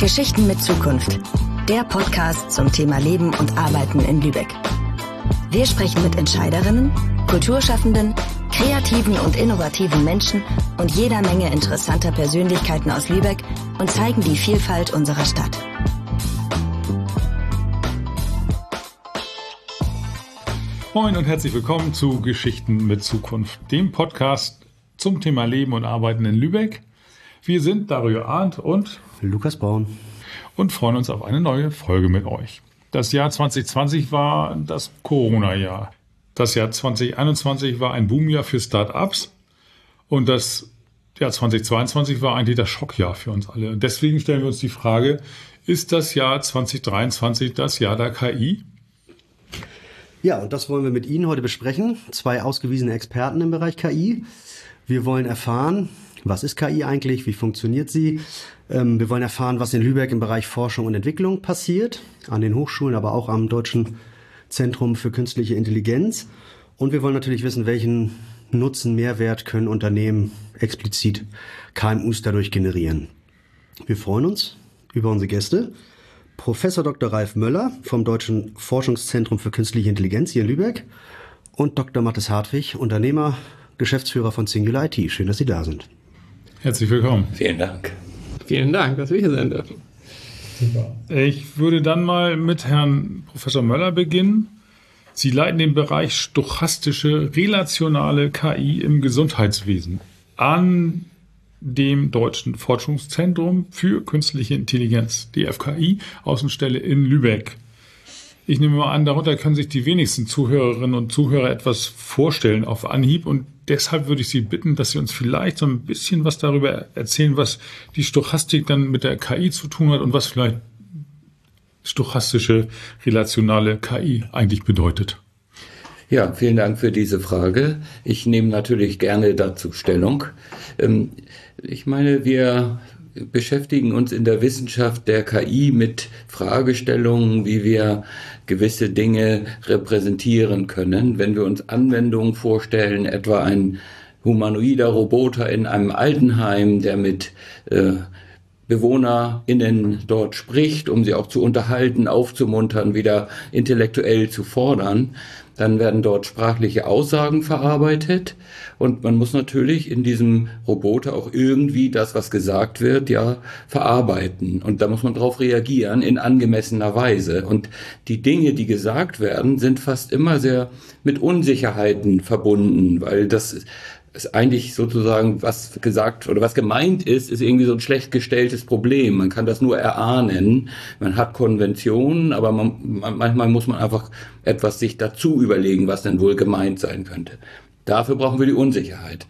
Geschichten mit Zukunft. Der Podcast zum Thema Leben und Arbeiten in Lübeck. Wir sprechen mit Entscheiderinnen, Kulturschaffenden, kreativen und innovativen Menschen und jeder Menge interessanter Persönlichkeiten aus Lübeck und zeigen die Vielfalt unserer Stadt. Moin und herzlich willkommen zu Geschichten mit Zukunft, dem Podcast zum Thema Leben und Arbeiten in Lübeck. Wir sind Dario Arndt und Lukas Braun und freuen uns auf eine neue Folge mit euch. Das Jahr 2020 war das Corona-Jahr. Das Jahr 2021 war ein Boomjahr für Start-ups und das Jahr 2022 war eigentlich das Schockjahr für uns alle. Und deswegen stellen wir uns die Frage, ist das Jahr 2023 das Jahr der KI? Ja, und das wollen wir mit Ihnen heute besprechen. 2 ausgewiesene Experten im Bereich KI. Wir wollen erfahren, was ist KI eigentlich, wie funktioniert sie? Wir wollen erfahren, was in Lübeck im Bereich Forschung und Entwicklung passiert, an den Hochschulen, aber auch am Deutschen Zentrum für Künstliche Intelligenz. Und wir wollen natürlich wissen, welchen Nutzen, Mehrwert können Unternehmen explizit KMUs dadurch generieren. Wir freuen uns über unsere Gäste. Professor Dr. Ralf Möller vom Deutschen Forschungszentrum für Künstliche Intelligenz hier in Lübeck und Dr. Mathis Hartwig, Unternehmer, Geschäftsführer von Singular IT. Schön, dass Sie da sind. Herzlich willkommen. Vielen Dank. Vielen Dank, dass wir hier sein dürfen. Super. Ich würde dann mal mit Herrn Professor Möller beginnen. Sie leiten den Bereich stochastische, relationale KI im Gesundheitswesen an dem Deutschen Forschungszentrum für Künstliche Intelligenz, DFKI, Außenstelle in Lübeck. Ich nehme mal an, darunter können sich die wenigsten Zuhörerinnen und Zuhörer etwas vorstellen auf Anhieb und deshalb würde ich Sie bitten, dass Sie uns vielleicht so ein bisschen was darüber erzählen, was die Stochastik dann mit der KI zu tun hat und was vielleicht stochastische, relationale KI eigentlich bedeutet. Ja, vielen Dank für diese Frage. Ich nehme natürlich gerne dazu Stellung. Ich meine, wir beschäftigen uns in der Wissenschaft der KI mit Fragestellungen, wie wir gewisse Dinge repräsentieren können. Wenn wir uns Anwendungen vorstellen, etwa ein humanoider Roboter in einem Altenheim, der mit BewohnerInnen dort spricht, um sie auch zu unterhalten, aufzumuntern, wieder intellektuell zu fordern, dann werden dort sprachliche Aussagen verarbeitet und man muss natürlich in diesem Roboter auch irgendwie das, was gesagt wird, ja verarbeiten und da muss man drauf reagieren in angemessener Weise und die Dinge, die gesagt werden, sind fast immer sehr mit Unsicherheiten verbunden, weil das ist eigentlich sozusagen, was gesagt oder was gemeint ist irgendwie so ein schlecht gestelltes Problem. Man kann das nur erahnen. Man hat Konventionen, aber manchmal muss man einfach etwas sich dazu überlegen, was denn wohl gemeint sein könnte. Dafür brauchen wir die Unsicherheit.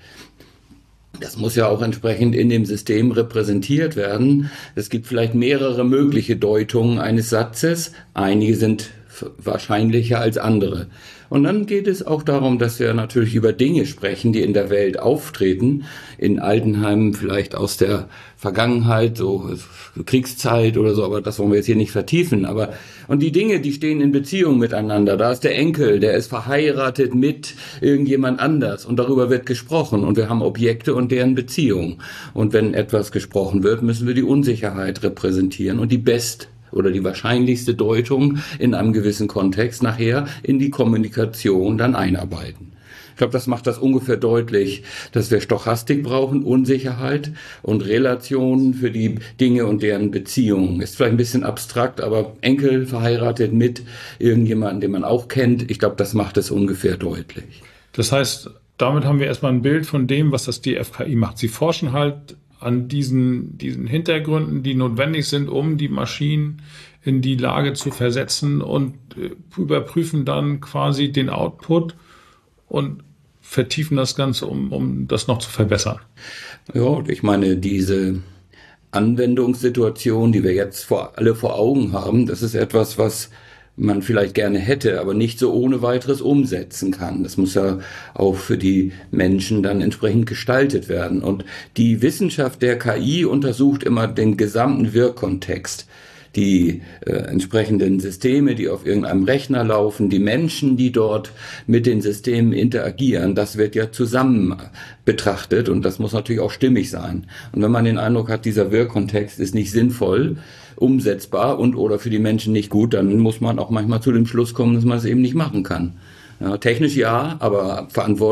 Das muss ja auch entsprechend in dem System repräsentiert werden. Es gibt vielleicht mehrere mögliche Deutungen eines Satzes. Einige sind wahrscheinlicher als andere. Und dann geht es auch darum, dass wir natürlich über Dinge sprechen, die in der Welt auftreten, in Altenheimen vielleicht aus der Vergangenheit, so Kriegszeit oder so, aber das wollen wir jetzt hier nicht vertiefen. Und die Dinge, die stehen in Beziehung miteinander. Da ist der Enkel, der ist verheiratet mit irgendjemand anders und darüber wird gesprochen und wir haben Objekte und deren Beziehung. Und wenn etwas gesprochen wird, müssen wir die Unsicherheit repräsentieren und die oder die wahrscheinlichste Deutung in einem gewissen Kontext nachher in die Kommunikation dann einarbeiten. Ich glaube, das macht das ungefähr deutlich, dass wir Stochastik brauchen, Unsicherheit und Relationen für die Dinge und deren Beziehungen. Ist vielleicht ein bisschen abstrakt, aber Enkel verheiratet mit irgendjemandem, den man auch kennt. Ich glaube, das macht es ungefähr deutlich. Das heißt, damit haben wir erstmal ein Bild von dem, was das DFKI macht. Sie forschen halt an diesen Hintergründen, die notwendig sind, um die Maschinen in die Lage zu versetzen und überprüfen dann quasi den Output und vertiefen das Ganze, um das noch zu verbessern. Ja, ich meine, diese Anwendungssituation, die wir jetzt alle vor Augen haben, das ist etwas, was man vielleicht gerne hätte, aber nicht so ohne weiteres umsetzen kann. Das muss ja auch für die Menschen dann entsprechend gestaltet werden. Und die Wissenschaft der KI untersucht immer den gesamten Wirkkontext. die entsprechenden Systeme, die auf irgendeinem Rechner laufen, die Menschen, die dort mit den Systemen interagieren, das wird ja zusammen betrachtet und das muss natürlich auch stimmig sein. Und wenn man den Eindruck hat, dieser Wirkkontext ist nicht sinnvoll, umsetzbar und oder für die Menschen nicht gut, dann muss man auch manchmal zu dem Schluss kommen, dass man es eben nicht machen kann. Ja, technisch ja, aber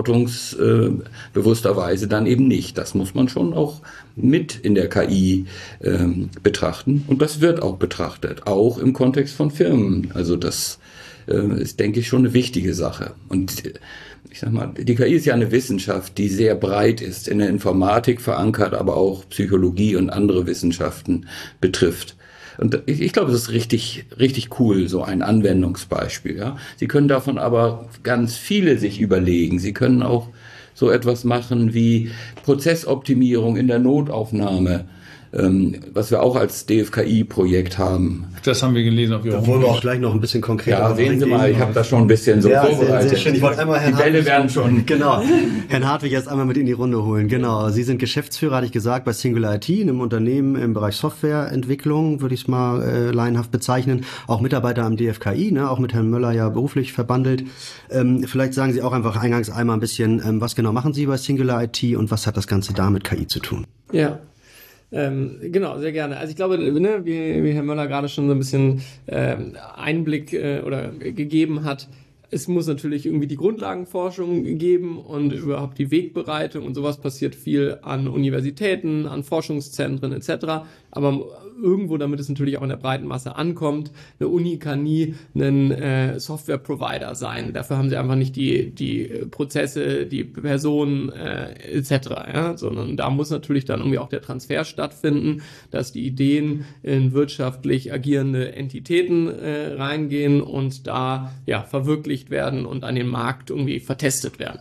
verantwortungsbewussterweise dann eben nicht. Das muss man schon auch mit in der KI betrachten und das wird auch betrachtet, auch im Kontext von Firmen. Also das ist, denke ich, schon eine wichtige Sache. Und ich sag mal, die KI ist ja eine Wissenschaft, die sehr breit ist, in der Informatik verankert, aber auch Psychologie und andere Wissenschaften betrifft. Und ich glaube, das ist richtig, richtig cool, so ein Anwendungsbeispiel. Ja. Sie können davon aber ganz viele sich überlegen. Sie können auch so etwas machen wie Prozessoptimierung in der Notaufnahme, was wir auch als DFKI-Projekt haben. Das haben wir gelesen auf Ihrer Da wollen wir auch gleich noch ein bisschen konkreter. Ja, sehen Sie mal, ich habe das schon ein bisschen so vorbereitet. Sehr schön. Ich wollte einmal Herrn Die Bälle Hartwig, werden schon... Genau, Herrn Hartwig jetzt einmal mit in die Runde holen. Genau, Sie sind Geschäftsführer, hatte ich gesagt, bei Singular IT, einem Unternehmen im Bereich Softwareentwicklung, würde ich es mal laienhaft bezeichnen. Auch Mitarbeiter am DFKI, ne? Auch mit Herrn Möller ja beruflich verbandelt. Vielleicht sagen Sie auch einfach eingangs einmal ein bisschen, was genau machen Sie bei Singular IT und was hat das Ganze da mit KI zu tun? Ja. Genau, sehr gerne. Also ich glaube, ne, wie Herr Möller gerade schon so ein bisschen Einblick oder gegeben hat, es muss natürlich irgendwie die Grundlagenforschung geben und überhaupt die Wegbereitung und sowas passiert viel an Universitäten, an Forschungszentren etc. Aber irgendwo, damit es natürlich auch in der breiten Masse ankommt, eine Uni kann nie ein Software-Provider sein. Dafür haben sie einfach nicht die Prozesse, die Personen etc. Ja? Sondern da muss natürlich dann irgendwie auch der Transfer stattfinden, dass die Ideen in wirtschaftlich agierende Entitäten reingehen und da ja verwirklicht werden und an den Markt irgendwie vertestet werden.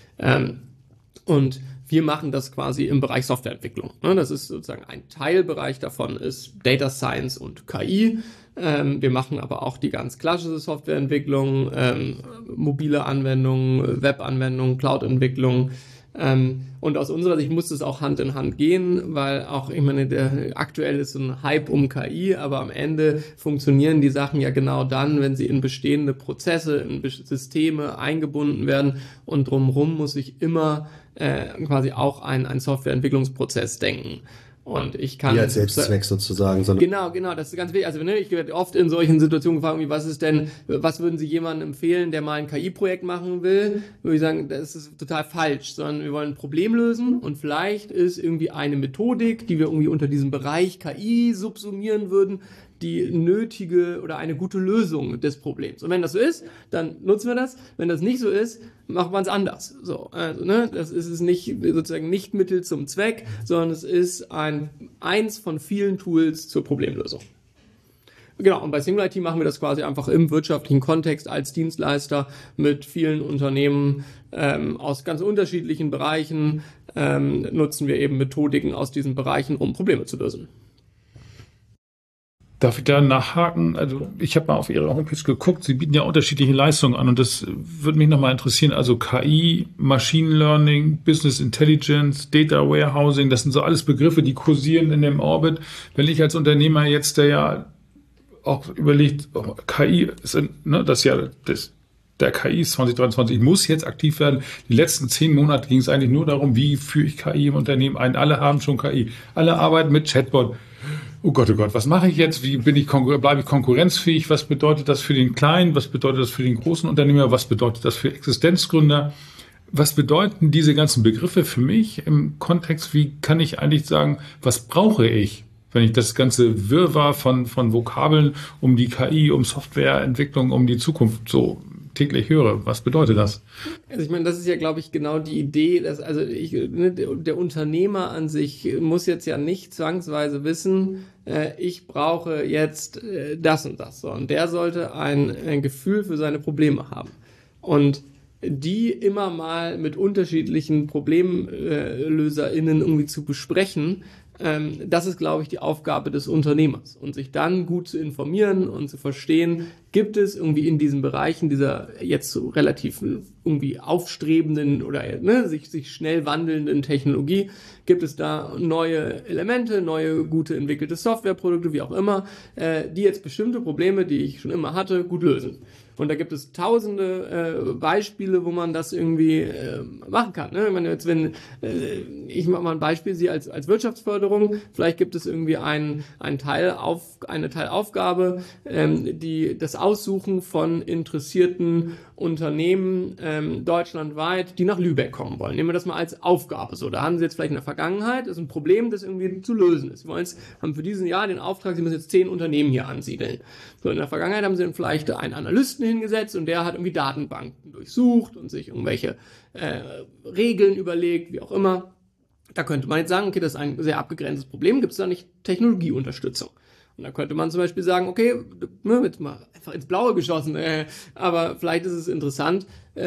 Und wir machen das quasi im Bereich Softwareentwicklung. Das ist sozusagen ein Teilbereich davon ist Data Science und KI. Wir machen aber auch die ganz klassische Softwareentwicklung, mobile Anwendungen, Webanwendungen, Cloud-Entwicklung. Und aus unserer Sicht muss es auch Hand in Hand gehen, weil auch, ich meine, aktuell ist so ein Hype um KI, aber am Ende funktionieren die Sachen ja genau dann, wenn sie in bestehende Prozesse, in Systeme eingebunden werden und drumherum muss ich immer quasi auch ein Softwareentwicklungsprozess denken. Und ich kann... Ja, als Selbstzweck sozusagen. Genau, das ist ganz wichtig. Also ich werde oft in solchen Situationen gefragt, was würden Sie jemandem empfehlen, der mal ein KI-Projekt machen will? Würde ich sagen, das ist total falsch, sondern wir wollen ein Problem lösen und vielleicht ist irgendwie eine Methodik, die wir irgendwie unter diesem Bereich KI subsumieren würden, die nötige oder eine gute Lösung des Problems. Und wenn das so ist, dann nutzen wir das. Wenn das nicht so ist, macht man es anders. So, also, das ist es nicht sozusagen nicht Mittel zum Zweck, sondern es ist eins von vielen Tools zur Problemlösung. Genau, und bei Singular IT machen wir das quasi einfach im wirtschaftlichen Kontext als Dienstleister mit vielen Unternehmen aus ganz unterschiedlichen Bereichen, nutzen wir eben Methodiken aus diesen Bereichen, um Probleme zu lösen. Darf ich da nachhaken? Also ich habe mal auf Ihre Homepage geguckt, Sie bieten ja unterschiedliche Leistungen an und das würde mich nochmal interessieren. Also KI, Machine Learning, Business Intelligence, Data Warehousing, das sind so alles Begriffe, die kursieren in dem Orbit. Wenn ich als Unternehmer jetzt, der ja auch überlegt, KI ist, das ja der KI ist 2023, ich muss jetzt aktiv werden. Die letzten 10 Monate ging es eigentlich nur darum, wie führe ich KI im Unternehmen ein. Alle haben schon KI, alle arbeiten mit Chatbot. Oh Gott, was mache ich jetzt? Wie bleibe ich konkurrenzfähig? Was bedeutet das für den Kleinen? Was bedeutet das für den großen Unternehmer? Was bedeutet das für Existenzgründer? Was bedeuten diese ganzen Begriffe für mich im Kontext? Wie kann ich eigentlich sagen, was brauche ich, wenn ich das ganze Wirrwarr von Vokabeln um die KI, um Softwareentwicklung, um die Zukunft so täglich höre? Was bedeutet das? Also ich meine, das ist ja, glaube ich, genau die Idee, dass der Unternehmer an sich muss jetzt ja nicht zwangsweise wissen, ich brauche jetzt das und das. Und der sollte ein Gefühl für seine Probleme haben. Und die immer mal mit unterschiedlichen ProblemlöserInnen irgendwie zu besprechen, das ist, glaube ich, die Aufgabe des Unternehmers. Und sich dann gut zu informieren und zu verstehen, gibt es irgendwie in diesen Bereichen dieser jetzt so relativ irgendwie aufstrebenden oder sich schnell wandelnden Technologie, gibt es da neue Elemente, neue gute entwickelte Softwareprodukte, wie auch immer, die jetzt bestimmte Probleme, die ich schon immer hatte, gut lösen. Und da gibt es tausende Beispiele, wo man das irgendwie machen kann. Ne? Ich meine, jetzt ich mache mal ein Beispiel, Sie als Wirtschaftsförderung, vielleicht gibt es irgendwie eine Teilaufgabe, die das Aussuchen von interessierten Unternehmen deutschlandweit, die nach Lübeck kommen wollen. Nehmen wir das mal als Aufgabe so. Da haben Sie jetzt vielleicht in der Vergangenheit, das ist ein Problem, das irgendwie zu lösen ist. Sie haben für diesen Jahr den Auftrag, Sie müssen jetzt 10 Unternehmen hier ansiedeln. So, in der Vergangenheit haben Sie dann vielleicht einen Analysten hingesetzt und der hat irgendwie Datenbanken durchsucht und sich irgendwelche Regeln überlegt, wie auch immer. Da könnte man jetzt sagen, okay, das ist ein sehr abgegrenztes Problem, gibt es da nicht Technologieunterstützung? Und da könnte man zum Beispiel sagen, okay, jetzt mal einfach ins Blaue geschossen, aber vielleicht ist es interessant,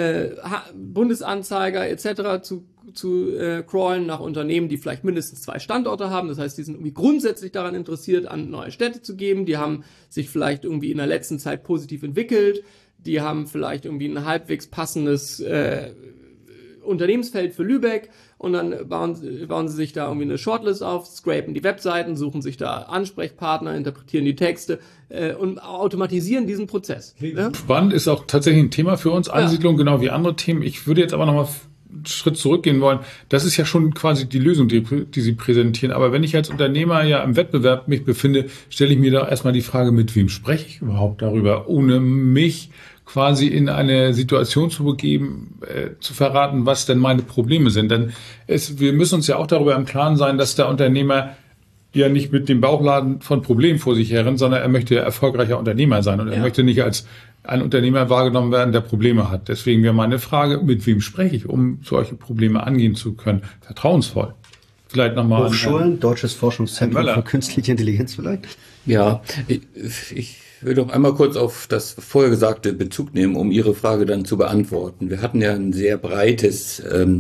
Bundesanzeiger etc. zu crawlen nach Unternehmen, die vielleicht mindestens 2 Standorte haben. Das heißt, die sind irgendwie grundsätzlich daran interessiert, an neue Städte zu geben. Die haben sich vielleicht irgendwie in der letzten Zeit positiv entwickelt. Die haben vielleicht irgendwie ein halbwegs passendes Unternehmensfeld für Lübeck und dann bauen sie sich da irgendwie eine Shortlist auf, scrapen die Webseiten, suchen sich da Ansprechpartner, interpretieren die Texte und automatisieren diesen Prozess. Spannend, ist auch tatsächlich ein Thema für uns, Ansiedlung, genau wie andere Themen. Ich würde jetzt aber nochmal einen Schritt zurückgehen wollen. Das ist ja schon quasi die Lösung, die Sie präsentieren. Aber wenn ich als Unternehmer ja im Wettbewerb mich befinde, stelle ich mir da erstmal die Frage, mit wem spreche ich überhaupt darüber, ohne mich quasi in eine Situation zu begeben, zu verraten, was denn meine Probleme sind. Denn wir müssen uns ja auch darüber im Klaren sein, dass der Unternehmer ja nicht mit dem Bauchladen von Problemen vor sich herrennt, sondern er möchte erfolgreicher Unternehmer sein und er möchte nicht als ein Unternehmer wahrgenommen werden, der Probleme hat. Deswegen wäre meine Frage, mit wem spreche ich, um solche Probleme angehen zu können? Vertrauensvoll. Vielleicht nochmal Hochschulen, Deutsches Forschungszentrum für Künstliche Intelligenz vielleicht? Ja, ich will doch einmal kurz auf das vorher Gesagte Bezug nehmen, um Ihre Frage dann zu beantworten. Wir hatten ja ein sehr breites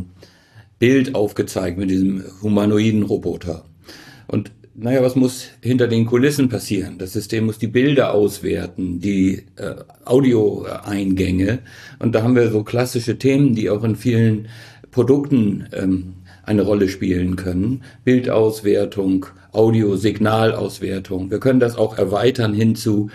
Bild aufgezeigt mit diesem humanoiden Roboter. Und was muss hinter den Kulissen passieren? Das System muss die Bilder auswerten, die Audioeingänge. Und da haben wir so klassische Themen, die auch in vielen Produkten eine Rolle spielen können. Bildauswertung, Audiosignalauswertung. Wir können das auch erweitern hin zu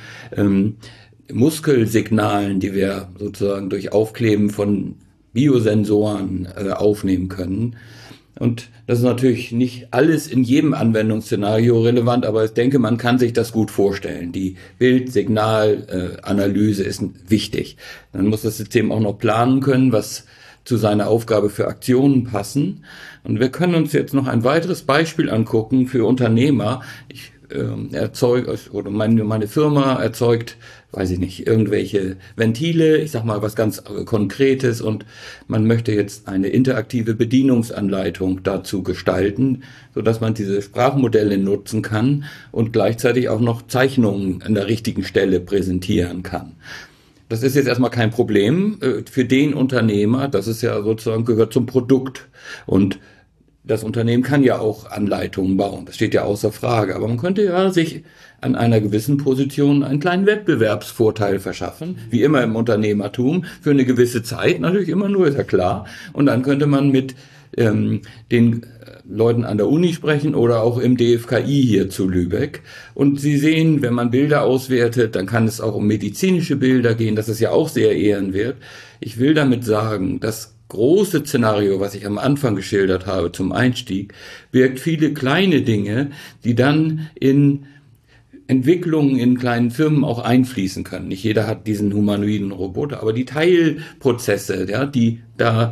Muskelsignalen, die wir sozusagen durch Aufkleben von Biosensoren aufnehmen können. Und das ist natürlich nicht alles in jedem Anwendungsszenario relevant, aber ich denke, man kann sich das gut vorstellen. Die Bild-Signal-Analyse ist wichtig. Dann muss das System auch noch planen können, was zu seiner Aufgabe für Aktionen passen. Und wir können uns jetzt noch ein weiteres Beispiel angucken für Unternehmer. Ich erzeuge, oder meine Firma erzeugt, weiß ich nicht, irgendwelche Ventile, ich sag mal was ganz Konkretes und man möchte jetzt eine interaktive Bedienungsanleitung dazu gestalten, sodass man diese Sprachmodelle nutzen kann und gleichzeitig auch noch Zeichnungen an der richtigen Stelle präsentieren kann. Das ist jetzt erstmal kein Problem für den Unternehmer, das ist ja sozusagen gehört zum Produkt und das Unternehmen kann ja auch Anleitungen bauen, das steht ja außer Frage, aber man könnte ja sich an einer gewissen Position einen kleinen Wettbewerbsvorteil verschaffen, wie immer im Unternehmertum, für eine gewisse Zeit, natürlich immer nur, ist ja klar, und dann könnte man mit den Leuten an der Uni sprechen oder auch im DFKI hier zu Lübeck. Und Sie sehen, wenn man Bilder auswertet, dann kann es auch um medizinische Bilder gehen, das ist ja auch sehr ehrenwert. Ich will damit sagen, das große Szenario, was ich am Anfang geschildert habe zum Einstieg, birgt viele kleine Dinge, die dann in Entwicklungen in kleinen Firmen auch einfließen können. Nicht jeder hat diesen humanoiden Roboter, aber die Teilprozesse, die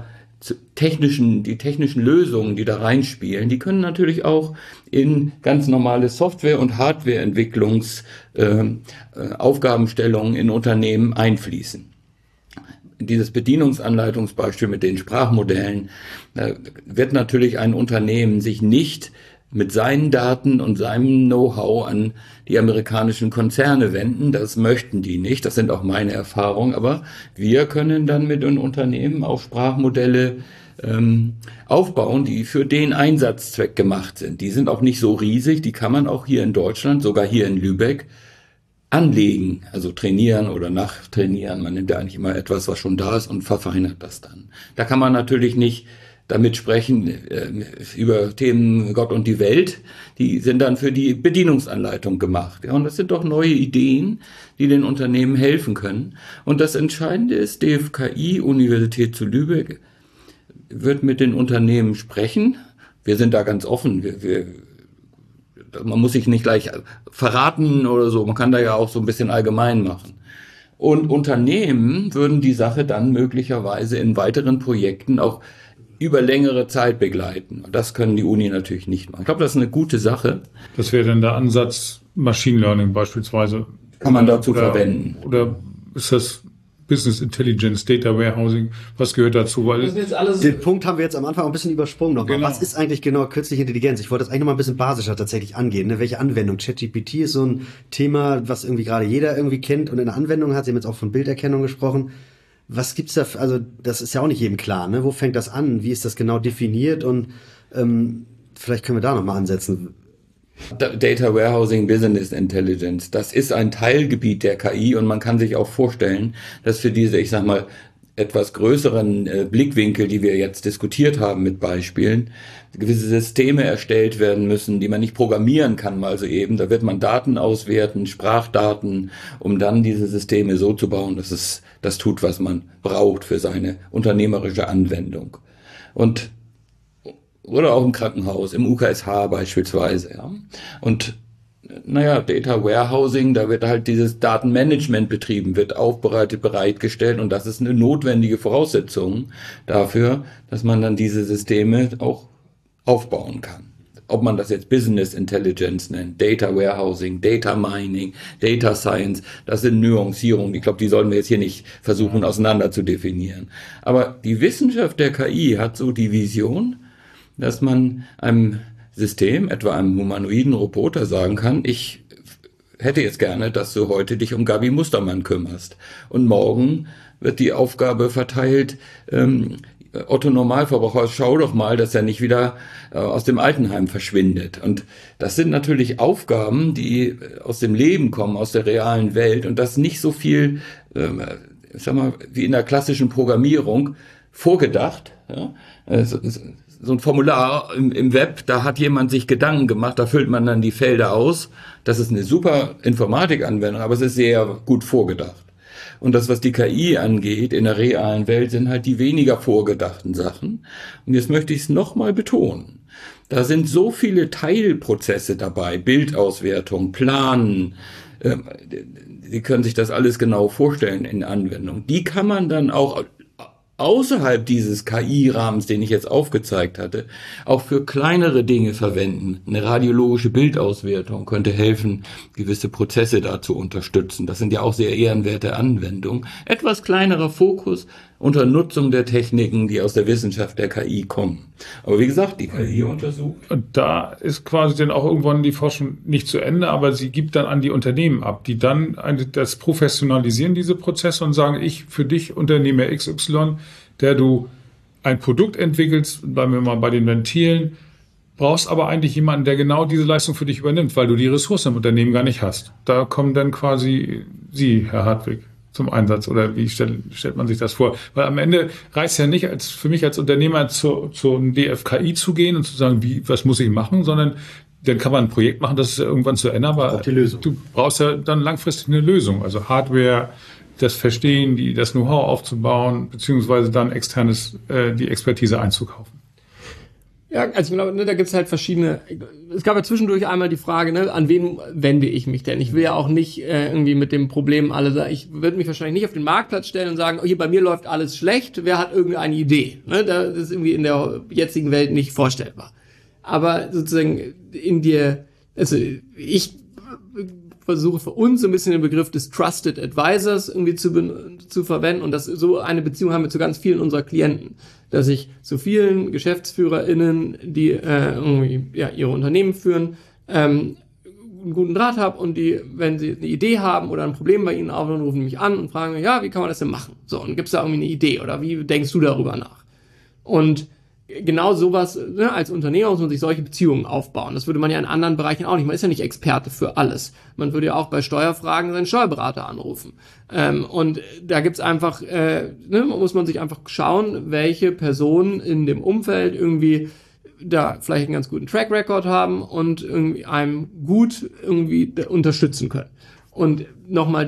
technischen Lösungen, die da reinspielen, die können natürlich auch in ganz normale Software- und Hardwareentwicklungsaufgabenstellungen in Unternehmen einfließen. Dieses Bedienungsanleitungsbeispiel mit den Sprachmodellen, wird natürlich ein Unternehmen sich nicht mit seinen Daten und seinem Know-how an die amerikanischen Konzerne wenden. Das möchten die nicht. Das sind auch meine Erfahrungen. Aber wir können dann mit den Unternehmen auch Sprachmodelle aufbauen, die für den Einsatzzweck gemacht sind. Die sind auch nicht so riesig. Die kann man auch hier in Deutschland, sogar hier in Lübeck, anlegen, also trainieren oder nachtrainieren. Man nimmt ja eigentlich immer etwas, was schon da ist und verfeinert das dann. Da kann man natürlich nicht damit sprechen über Themen Gott und die Welt. Die sind dann für die Bedienungsanleitung gemacht. Ja, und das sind doch neue Ideen, die den Unternehmen helfen können. Und das Entscheidende ist, DFKI, Universität zu Lübeck, wird mit den Unternehmen sprechen. Wir sind da ganz offen. Man muss sich nicht gleich verraten oder so. Man kann da ja auch so ein bisschen allgemein machen. Und Unternehmen würden die Sache dann möglicherweise in weiteren Projekten auch über längere Zeit begleiten. Und das können die Uni natürlich nicht machen. Ich glaube, das ist eine gute Sache. Das wäre dann der Ansatz Machine Learning beispielsweise. Kann man dazu verwenden. Oder ist das Business Intelligence, Data Warehousing, was gehört dazu? Weil den Punkt haben wir jetzt am Anfang auch ein bisschen übersprungen nochmal. Genau. Was ist eigentlich genau künstliche Intelligenz? Ich wollte das eigentlich nochmal ein bisschen basischer tatsächlich angehen. Ne? Welche Anwendung? ChatGPT ist so ein Thema, was irgendwie gerade jeder irgendwie kennt und in der Anwendung hat. Sie haben jetzt auch von Bilderkennung gesprochen. Was gibt's da? Also das ist ja auch nicht jedem klar. Ne? Wo fängt das an? Wie ist das genau definiert? Und vielleicht können wir da nochmal ansetzen. Data Warehousing, Business Intelligence, das ist ein Teilgebiet der KI und man kann sich auch vorstellen, dass für diese, ich sag mal, etwas größeren Blickwinkel, die wir jetzt diskutiert haben mit Beispielen, gewisse Systeme erstellt werden müssen, die man nicht programmieren kann mal so eben. Da wird man Daten auswerten, Sprachdaten, um dann diese Systeme so zu bauen, dass es das tut, was man braucht für seine unternehmerische Anwendung. Und oder auch im Krankenhaus, im UKSH beispielsweise. Ja. Und naja, Data Warehousing, da wird halt dieses Datenmanagement betrieben, wird aufbereitet, bereitgestellt und das ist eine notwendige Voraussetzung dafür, dass man dann diese Systeme auch aufbauen kann. Ob man das jetzt Business Intelligence nennt, Data Warehousing, Data Mining, Data Science, das sind Nuancierungen. Ich glaube, die sollen wir jetzt hier nicht versuchen auseinander zu definieren. Aber die Wissenschaft der KI hat so die Vision, dass man einem System, etwa einem humanoiden Roboter, sagen kann, ich hätte jetzt gerne, dass du heute dich um Gabi Mustermann kümmerst. Und morgen wird die Aufgabe verteilt, Otto Normalverbraucher, schau doch mal, dass er nicht wieder aus dem Altenheim verschwindet. Und das sind natürlich Aufgaben, die aus dem Leben kommen, aus der realen Welt und das nicht so viel, sag mal, wie in der klassischen Programmierung vorgedacht. Ja? So ein Formular im Web, da hat jemand sich Gedanken gemacht, da füllt man dann die Felder aus. Das ist eine super Informatikanwendung, aber es ist sehr gut vorgedacht. Und das, was die KI angeht, in der realen Welt, sind halt die weniger vorgedachten Sachen. Und jetzt möchte ich es nochmal betonen. Da sind so viele Teilprozesse dabei, Bildauswertung, Planen. Sie können sich das alles genau vorstellen in Anwendung. Die kann man dann auch außerhalb dieses KI-Rahmens, den ich jetzt aufgezeigt hatte, auch für kleinere Dinge verwenden. Eine radiologische Bildauswertung könnte helfen, gewisse Prozesse da zu unterstützen. Das sind ja auch sehr ehrenwerte Anwendungen. Etwas kleinerer Fokus unter Nutzung der Techniken, die aus der Wissenschaft der KI kommen. Aber wie gesagt, die KI untersucht. Und da ist quasi dann auch irgendwann die Forschung nicht zu Ende, aber sie gibt dann an die Unternehmen ab, die dann das professionalisieren, diese Prozesse, und sagen, ich für dich, Unternehmer XY, der du ein Produkt entwickelst, bleiben wir mal bei den Ventilen, brauchst aber eigentlich jemanden, der genau diese Leistung für dich übernimmt, weil du die Ressourcen im Unternehmen gar nicht hast. Da kommen dann quasi Sie, Herr Hartwig, zum Einsatz, oder wie stellt man sich das vor? Weil am Ende reicht es ja nicht, für mich als Unternehmer zur DFKI zu gehen und zu sagen, was muss ich machen, sondern dann kann man ein Projekt machen, das ist ja irgendwann zu Ende, aber du brauchst ja dann langfristig eine Lösung, also Hardware, das Verstehen, das Know-how aufzubauen, beziehungsweise dann die Expertise einzukaufen. Ja, also ich glaube, da gibt's halt verschiedene. Es gab ja zwischendurch einmal die Frage, an wen wende ich mich denn? Ich will ja auch nicht irgendwie mit dem Problem ich würde mich wahrscheinlich nicht auf den Marktplatz stellen und sagen, hier bei mir läuft alles schlecht, wer hat irgendeine Idee? Das ist irgendwie in der jetzigen Welt nicht vorstellbar. Aber sozusagen ich versuche für uns so ein bisschen den Begriff des Trusted Advisors irgendwie zu verwenden, und so eine Beziehung haben wir zu ganz vielen unserer Klienten, dass ich zu vielen GeschäftsführerInnen, die irgendwie ihre Unternehmen führen, einen guten Draht habe, und die, wenn sie eine Idee haben oder ein Problem bei ihnen aufnehmen, rufen mich an und fragen, wie kann man das denn machen? So, und gibt's da irgendwie eine Idee oder wie denkst du darüber nach? Und genau sowas, ne, als Unternehmer muss man sich solche Beziehungen aufbauen. Das würde man ja in anderen Bereichen auch nicht. Man ist ja nicht Experte für alles. Man würde ja auch bei Steuerfragen seinen Steuerberater anrufen. Und da gibt's einfach, muss man sich einfach schauen, welche Personen in dem Umfeld irgendwie da vielleicht einen ganz guten Track Record haben und irgendwie einem gut irgendwie unterstützen können. Und nochmal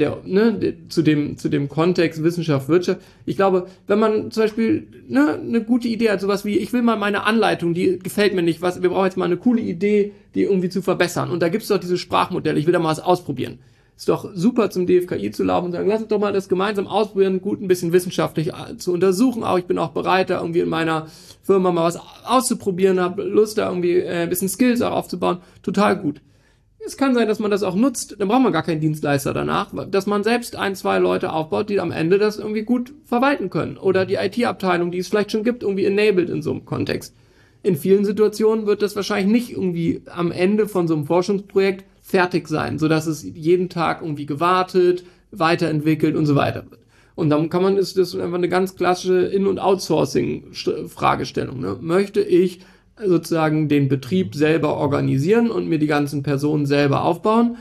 zu dem Kontext Wissenschaft, Wirtschaft. Ich glaube, wenn man zum Beispiel eine gute Idee hat, sowas wie, ich will mal meine Anleitung, die gefällt mir nicht, wir brauchen jetzt mal eine coole Idee, die irgendwie zu verbessern. Und da gibt's doch diese Sprachmodelle, ich will da mal was ausprobieren. Ist doch super zum DFKI zu laufen und sagen, lass uns doch mal das gemeinsam ausprobieren, gut ein bisschen wissenschaftlich zu untersuchen. Auch ich bin auch bereit, da irgendwie in meiner Firma mal was auszuprobieren, habe Lust, da irgendwie ein bisschen Skills auch aufzubauen. Total gut. Es kann sein, dass man das auch nutzt, dann braucht man gar keinen Dienstleister danach, dass man selbst 1, 2 Leute aufbaut, die am Ende das irgendwie gut verwalten können. Oder die IT-Abteilung, die es vielleicht schon gibt, irgendwie enabled in so einem Kontext. In vielen Situationen wird das wahrscheinlich nicht irgendwie am Ende von so einem Forschungsprojekt fertig sein, sodass es jeden Tag irgendwie gewartet, weiterentwickelt und so weiter wird. Und dann ist das einfach eine ganz klassische In- und Outsourcing-Fragestellung. Ne? Möchte ich sozusagen den Betrieb selber organisieren und mir die ganzen Personen selber aufbauen?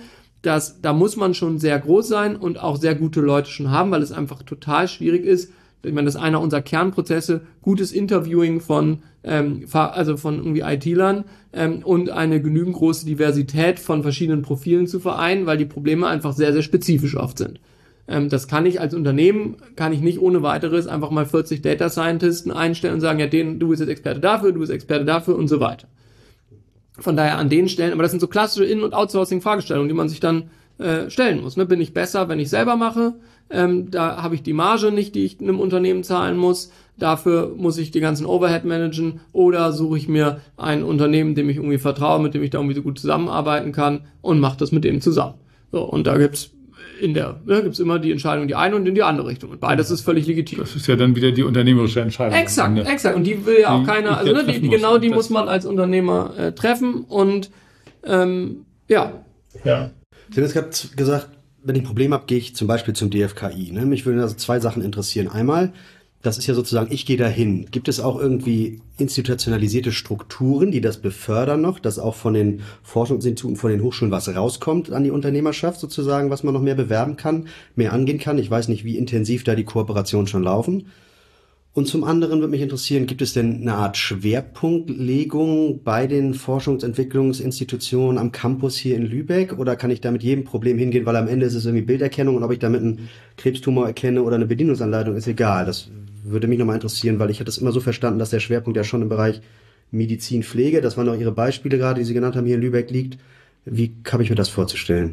Da muss man schon sehr groß sein und auch sehr gute Leute schon haben, weil es einfach total schwierig ist. Ich meine, das ist einer unserer Kernprozesse, gutes Interviewing von irgendwie IT-Lern und eine genügend große Diversität von verschiedenen Profilen zu vereinen, weil die Probleme einfach sehr, sehr spezifisch oft sind. Das kann ich als Unternehmen, nicht ohne weiteres einfach mal 40 Data Scientisten einstellen und sagen, ja, du bist jetzt Experte dafür und so weiter. Von daher an den Stellen, aber das sind so klassische In- und Outsourcing-Fragestellungen, die man sich dann stellen muss. Ne? Bin ich besser, wenn ich selber mache? Da habe ich die Marge nicht, die ich einem Unternehmen zahlen muss. Dafür muss ich die ganzen Overhead managen. Oder suche ich mir ein Unternehmen, dem ich irgendwie vertraue, mit dem ich da irgendwie so gut zusammenarbeiten kann und mache das mit dem zusammen. So, und da gibt's immer die Entscheidung in die eine und in die andere Richtung. Und beides ist völlig legitim. Das ist ja dann wieder die unternehmerische Entscheidung. Exakt. Und die will ja auch keiner, die muss man als Unternehmer treffen. Und Ja. Sie haben jetzt gerade gesagt, wenn ich ein Problem habe, gehe ich zum Beispiel zum DFKI. Ne? Mich würden also 2 Sachen interessieren. Einmal, das ist ja sozusagen, ich gehe dahin. Gibt es auch irgendwie institutionalisierte Strukturen, die das befördern noch, dass auch von den Forschungsinstituten, von den Hochschulen was rauskommt an die Unternehmerschaft sozusagen, was man noch mehr bewerben kann, mehr angehen kann? Ich weiß nicht, wie intensiv da die Kooperationen schon laufen. Und zum anderen würde mich interessieren, gibt es denn eine Art Schwerpunktlegung bei den Forschungsentwicklungsinstitutionen am Campus hier in Lübeck? Oder kann ich da mit jedem Problem hingehen, weil am Ende ist es irgendwie Bilderkennung und ob ich damit einen Krebstumor erkenne oder eine Bedienungsanleitung, ist egal. Das würde mich nochmal interessieren, weil ich hatte es immer so verstanden, dass der Schwerpunkt ja schon im Bereich Medizin, Pflege, das waren auch Ihre Beispiele gerade, die Sie genannt haben, hier in Lübeck liegt. Wie habe ich mir das vorzustellen?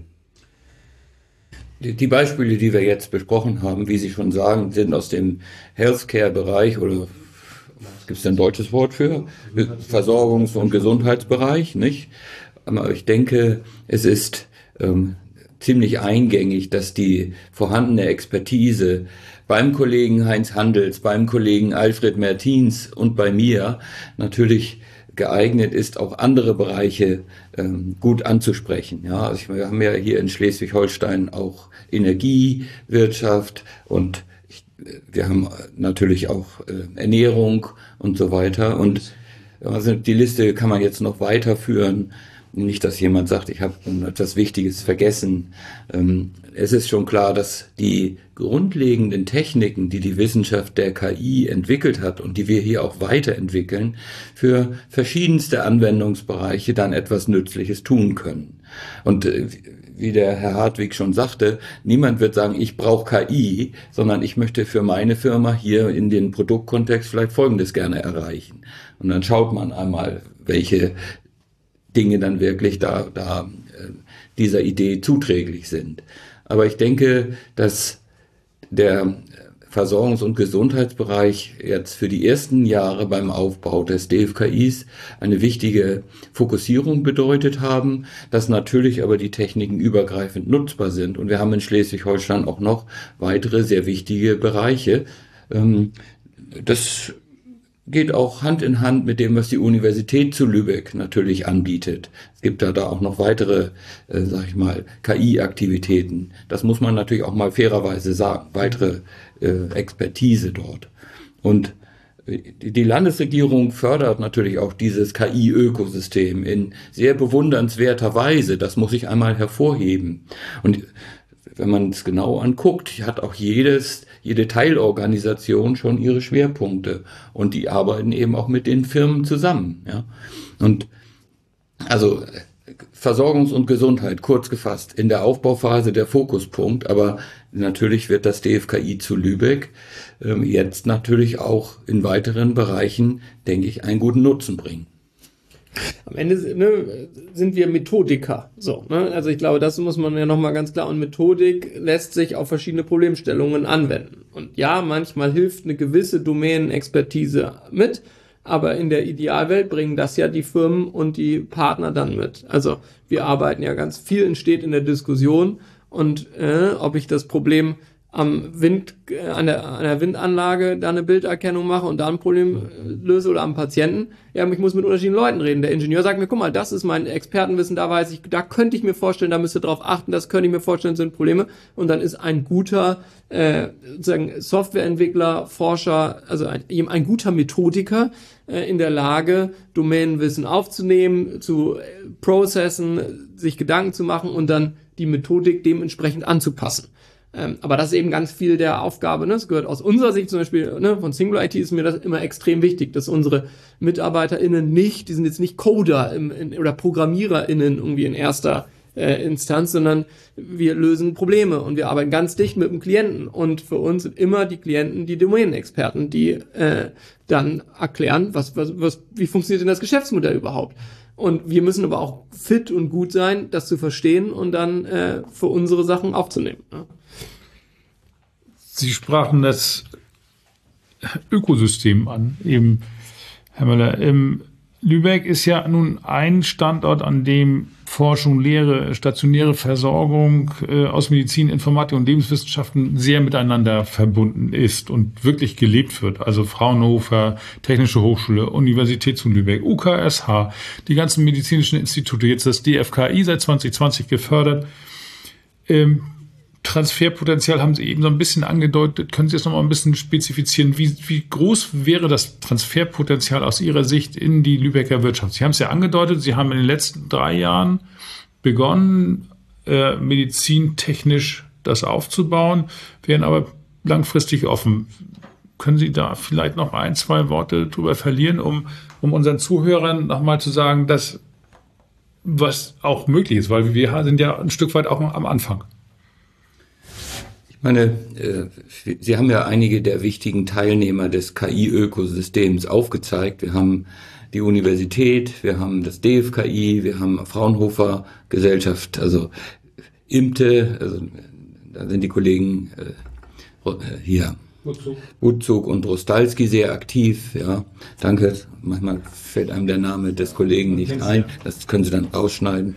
Die Beispiele, die wir jetzt besprochen haben, wie Sie schon sagen, sind aus dem Healthcare-Bereich oder gibt es da ein deutsches Wort für? Versorgungs- und Gesundheitsbereich, nicht? Aber ich denke, es ist ziemlich eingängig, dass die vorhandene Expertise beim Kollegen Heinz Handels, beim Kollegen Alfred Mertins und bei mir natürlich geeignet ist, auch andere Bereiche gut anzusprechen. Ja, also wir haben ja hier in Schleswig-Holstein auch Energiewirtschaft und wir haben natürlich auch Ernährung und so weiter. Und also die Liste kann man jetzt noch weiterführen. Nicht, dass jemand sagt, ich habe etwas Wichtiges vergessen. Es ist schon klar, dass die grundlegenden Techniken, die die Wissenschaft der KI entwickelt hat und die wir hier auch weiterentwickeln, für verschiedenste Anwendungsbereiche dann etwas Nützliches tun können. Und wie der Herr Hartwig schon sagte, niemand wird sagen, ich brauche KI, sondern ich möchte für meine Firma hier in den Produktkontext vielleicht Folgendes gerne erreichen. Und dann schaut man einmal, welche Dinge dann wirklich da dieser Idee zuträglich sind. Aber ich denke, dass der Versorgungs- und Gesundheitsbereich jetzt für die ersten Jahre beim Aufbau des DFKIs eine wichtige Fokussierung bedeutet haben, dass natürlich aber die Techniken übergreifend nutzbar sind. Und wir haben in Schleswig-Holstein auch noch weitere sehr wichtige Bereiche. Das geht auch Hand in Hand mit dem, was die Universität zu Lübeck natürlich anbietet. Es gibt da auch noch weitere, KI-Aktivitäten. Das muss man natürlich auch mal fairerweise sagen. Weitere Expertise dort. Und die Landesregierung fördert natürlich auch dieses KI-Ökosystem in sehr bewundernswerter Weise. Das muss ich einmal hervorheben. Und wenn man es genau anguckt, hat auch jede Teilorganisation schon ihre Schwerpunkte. Und die arbeiten eben auch mit den Firmen zusammen. Ja? Und also Versorgungs- und Gesundheit, kurz gefasst, in der Aufbauphase der Fokuspunkt, aber natürlich wird das DFKI zu Lübeck jetzt natürlich auch in weiteren Bereichen, denke ich, einen guten Nutzen bringen. Am Ende sind wir Methodiker. Also ich glaube, das muss man ja nochmal ganz klar. Und Methodik lässt sich auf verschiedene Problemstellungen anwenden. Und ja, manchmal hilft eine gewisse Domänenexpertise mit, aber in der Idealwelt bringen das ja die Firmen und die Partner dann mit. Also wir arbeiten ja ganz viel, entsteht in der Diskussion. Und ob ich das Problem an der Windanlage da eine Bilderkennung mache und da ein Problem löse oder am Patienten, ja, ich muss mit unterschiedlichen Leuten reden. Der Ingenieur sagt mir, guck mal, das ist mein Expertenwissen, da weiß ich, da könnte ich mir vorstellen, da müsst ihr drauf achten, das könnte ich mir vorstellen, sind Probleme. Und dann ist ein guter sozusagen Softwareentwickler, Forscher, also ein guter Methodiker in der Lage, Domänenwissen aufzunehmen, zu processen, sich Gedanken zu machen und dann die Methodik dementsprechend anzupassen. Aber das ist eben ganz viel der Aufgabe, ne? Das gehört aus unserer Sicht zum Beispiel, ne, von Singular IT ist mir das immer extrem wichtig, dass unsere MitarbeiterInnen die sind jetzt nicht Coder oder ProgrammiererInnen irgendwie in erster Instanz, sondern wir lösen Probleme und wir arbeiten ganz dicht mit dem Klienten und für uns sind immer die Klienten die Domänenexperten, die dann erklären, wie funktioniert denn das Geschäftsmodell überhaupt? Und wir müssen aber auch fit und gut sein, das zu verstehen und dann für unsere Sachen aufzunehmen. Ne? Sie sprachen das Ökosystem an, eben, Herr Möller. Lübeck ist ja nun ein Standort, an dem Forschung, Lehre, stationäre Versorgung aus Medizin, Informatik und Lebenswissenschaften sehr miteinander verbunden ist und wirklich gelebt wird. Also Fraunhofer, Technische Hochschule, Universität zu Lübeck, UKSH, die ganzen medizinischen Institute, jetzt das DFKI seit 2020 gefördert. Transferpotenzial haben Sie eben so ein bisschen angedeutet. Können Sie das noch mal ein bisschen spezifizieren? Wie groß wäre das Transferpotenzial aus Ihrer Sicht in die Lübecker Wirtschaft? Sie haben es ja angedeutet, Sie haben in den letzten 3 Jahren begonnen, medizintechnisch das aufzubauen, wären aber langfristig offen. Können Sie da vielleicht noch 1, 2 Worte drüber verlieren, um unseren Zuhörern noch mal zu sagen, dass was auch möglich ist, weil wir sind ja ein Stück weit auch am Anfang. Ich meine, Sie haben ja einige der wichtigen Teilnehmer des KI-Ökosystems aufgezeigt. Wir haben die Universität, wir haben das DFKI, wir haben Fraunhofer Gesellschaft, also IMTE, also da sind die Kollegen hier. Butzug und Rostalski sehr aktiv, ja. Danke. Manchmal fällt einem der Name des Kollegen nicht ein. Das können Sie dann rausschneiden.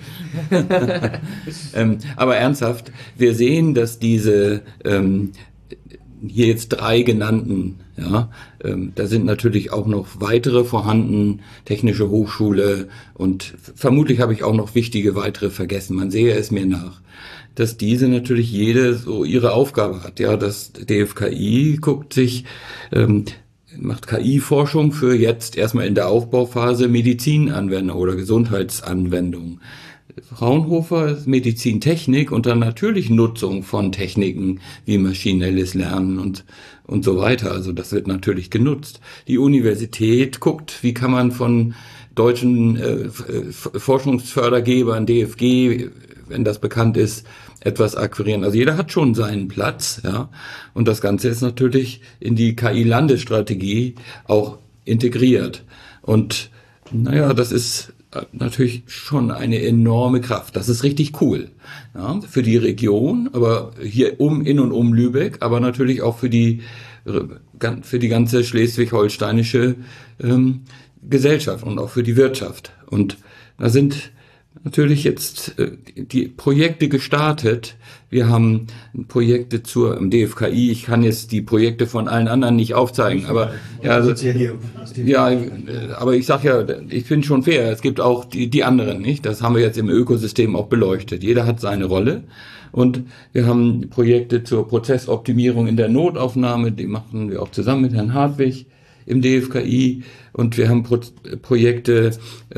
Aber ernsthaft, wir sehen, dass diese hier jetzt 3 genannten, ja, da sind natürlich auch noch weitere vorhanden, Technische Hochschule und vermutlich habe ich auch noch wichtige weitere vergessen. Man sehe es mir nach, dass diese natürlich jede so ihre Aufgabe hat. Ja, das DFKI macht KI-Forschung für jetzt erstmal in der Aufbauphase Medizinanwendung oder Gesundheitsanwendung. Fraunhofer ist Medizintechnik und dann natürlich Nutzung von Techniken wie maschinelles Lernen und so weiter. Also das wird natürlich genutzt. Die Universität guckt, wie kann man von deutschen Forschungsfördergebern, DFG, wenn das bekannt ist, etwas akquirieren. Also jeder hat schon seinen Platz, ja. Und das Ganze ist natürlich in die KI-Landesstrategie auch integriert. Und naja, das ist natürlich schon eine enorme Kraft. Das ist richtig cool, ja, für die Region, aber hier in und um Lübeck, aber natürlich auch für die ganze schleswig-holsteinische Gesellschaft und auch für die Wirtschaft. Und da sind natürlich jetzt die Projekte gestartet. Wir haben Projekte im DFKI. Ich kann jetzt die Projekte von allen anderen nicht aufzeigen, aber aber ich sag ja, ich bin schon fair. Es gibt auch die anderen, nicht? Das haben wir jetzt im Ökosystem auch beleuchtet. Jeder hat seine Rolle. Und wir haben Projekte zur Prozessoptimierung in der Notaufnahme. Die machen wir auch zusammen mit Herrn Hartwig im DFKI und wir haben Projekte,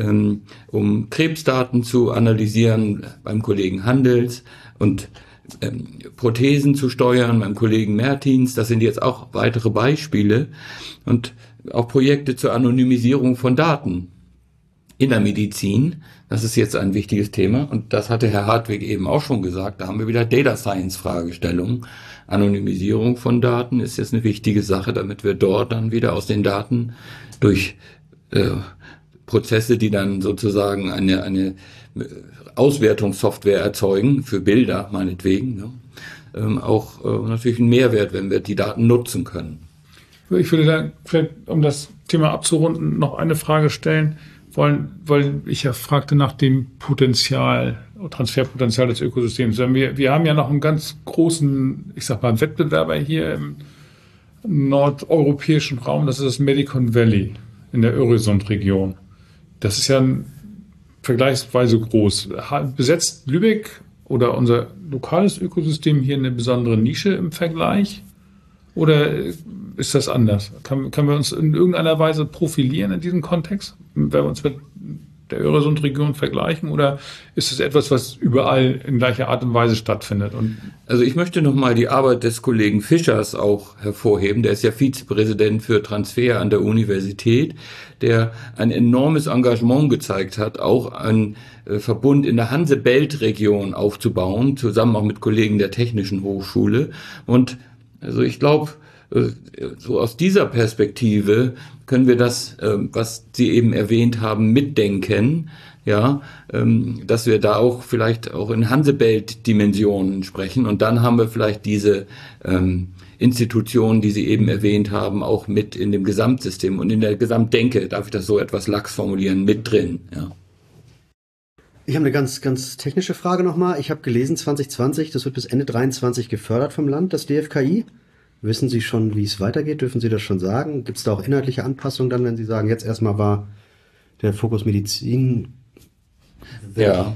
um Krebsdaten zu analysieren beim Kollegen Handels und Prothesen zu steuern beim Kollegen Mertins. Das sind jetzt auch weitere Beispiele und auch Projekte zur Anonymisierung von Daten in der Medizin. Das ist jetzt ein wichtiges Thema und das hatte Herr Hartwig eben auch schon gesagt. Da haben wir wieder Data Science Fragestellungen. Anonymisierung von Daten ist jetzt eine wichtige Sache, damit wir dort dann wieder aus den Daten durch Prozesse, die dann sozusagen eine Auswertungssoftware erzeugen, für Bilder meinetwegen, ne? Auch natürlich einen Mehrwert, wenn wir die Daten nutzen können. Ich würde da vielleicht, um das Thema abzurunden, noch eine Frage stellen, weil ich ja fragte nach dem Transferpotenzial des Ökosystems. Wir haben ja noch einen ganz großen, ich sag mal, Wettbewerber hier im nordeuropäischen Raum, das ist das Medicon Valley in der Öresund-Region. Das ist ja vergleichsweise groß. Besetzt Lübeck oder unser lokales Ökosystem hier eine besondere Nische im Vergleich? Oder ist das anders? Können wir uns in irgendeiner Weise profilieren in diesem Kontext, wenn wir uns mit der Öresund-Region vergleichen? Oder ist es etwas, was überall in gleicher Art und Weise stattfindet? Also ich möchte nochmal die Arbeit des Kollegen Fischers auch hervorheben. Der ist ja Vizepräsident für Transfer an der Universität, der ein enormes Engagement gezeigt hat, auch einen Verbund in der Hanse-Belt-Region aufzubauen, zusammen auch mit Kollegen der Technischen Hochschule. Und also ich glaube, so aus dieser Perspektive können wir das, was Sie eben erwähnt haben, mitdenken, ja, dass wir da auch vielleicht auch in Hansebelt-Dimensionen sprechen und dann haben wir vielleicht diese Institutionen, die Sie eben erwähnt haben, auch mit in dem Gesamtsystem und in der Gesamtdenke, darf ich das so etwas lax formulieren, mit drin, ja. Ich habe eine ganz, ganz technische Frage nochmal. Ich habe gelesen, 2020, das wird bis Ende 2023 gefördert vom Land, das DFKI. Wissen Sie schon, wie es weitergeht? Dürfen Sie das schon sagen? Gibt es da auch inhaltliche Anpassungen dann, wenn Sie sagen, jetzt erstmal war der Fokus Medizin? Ja,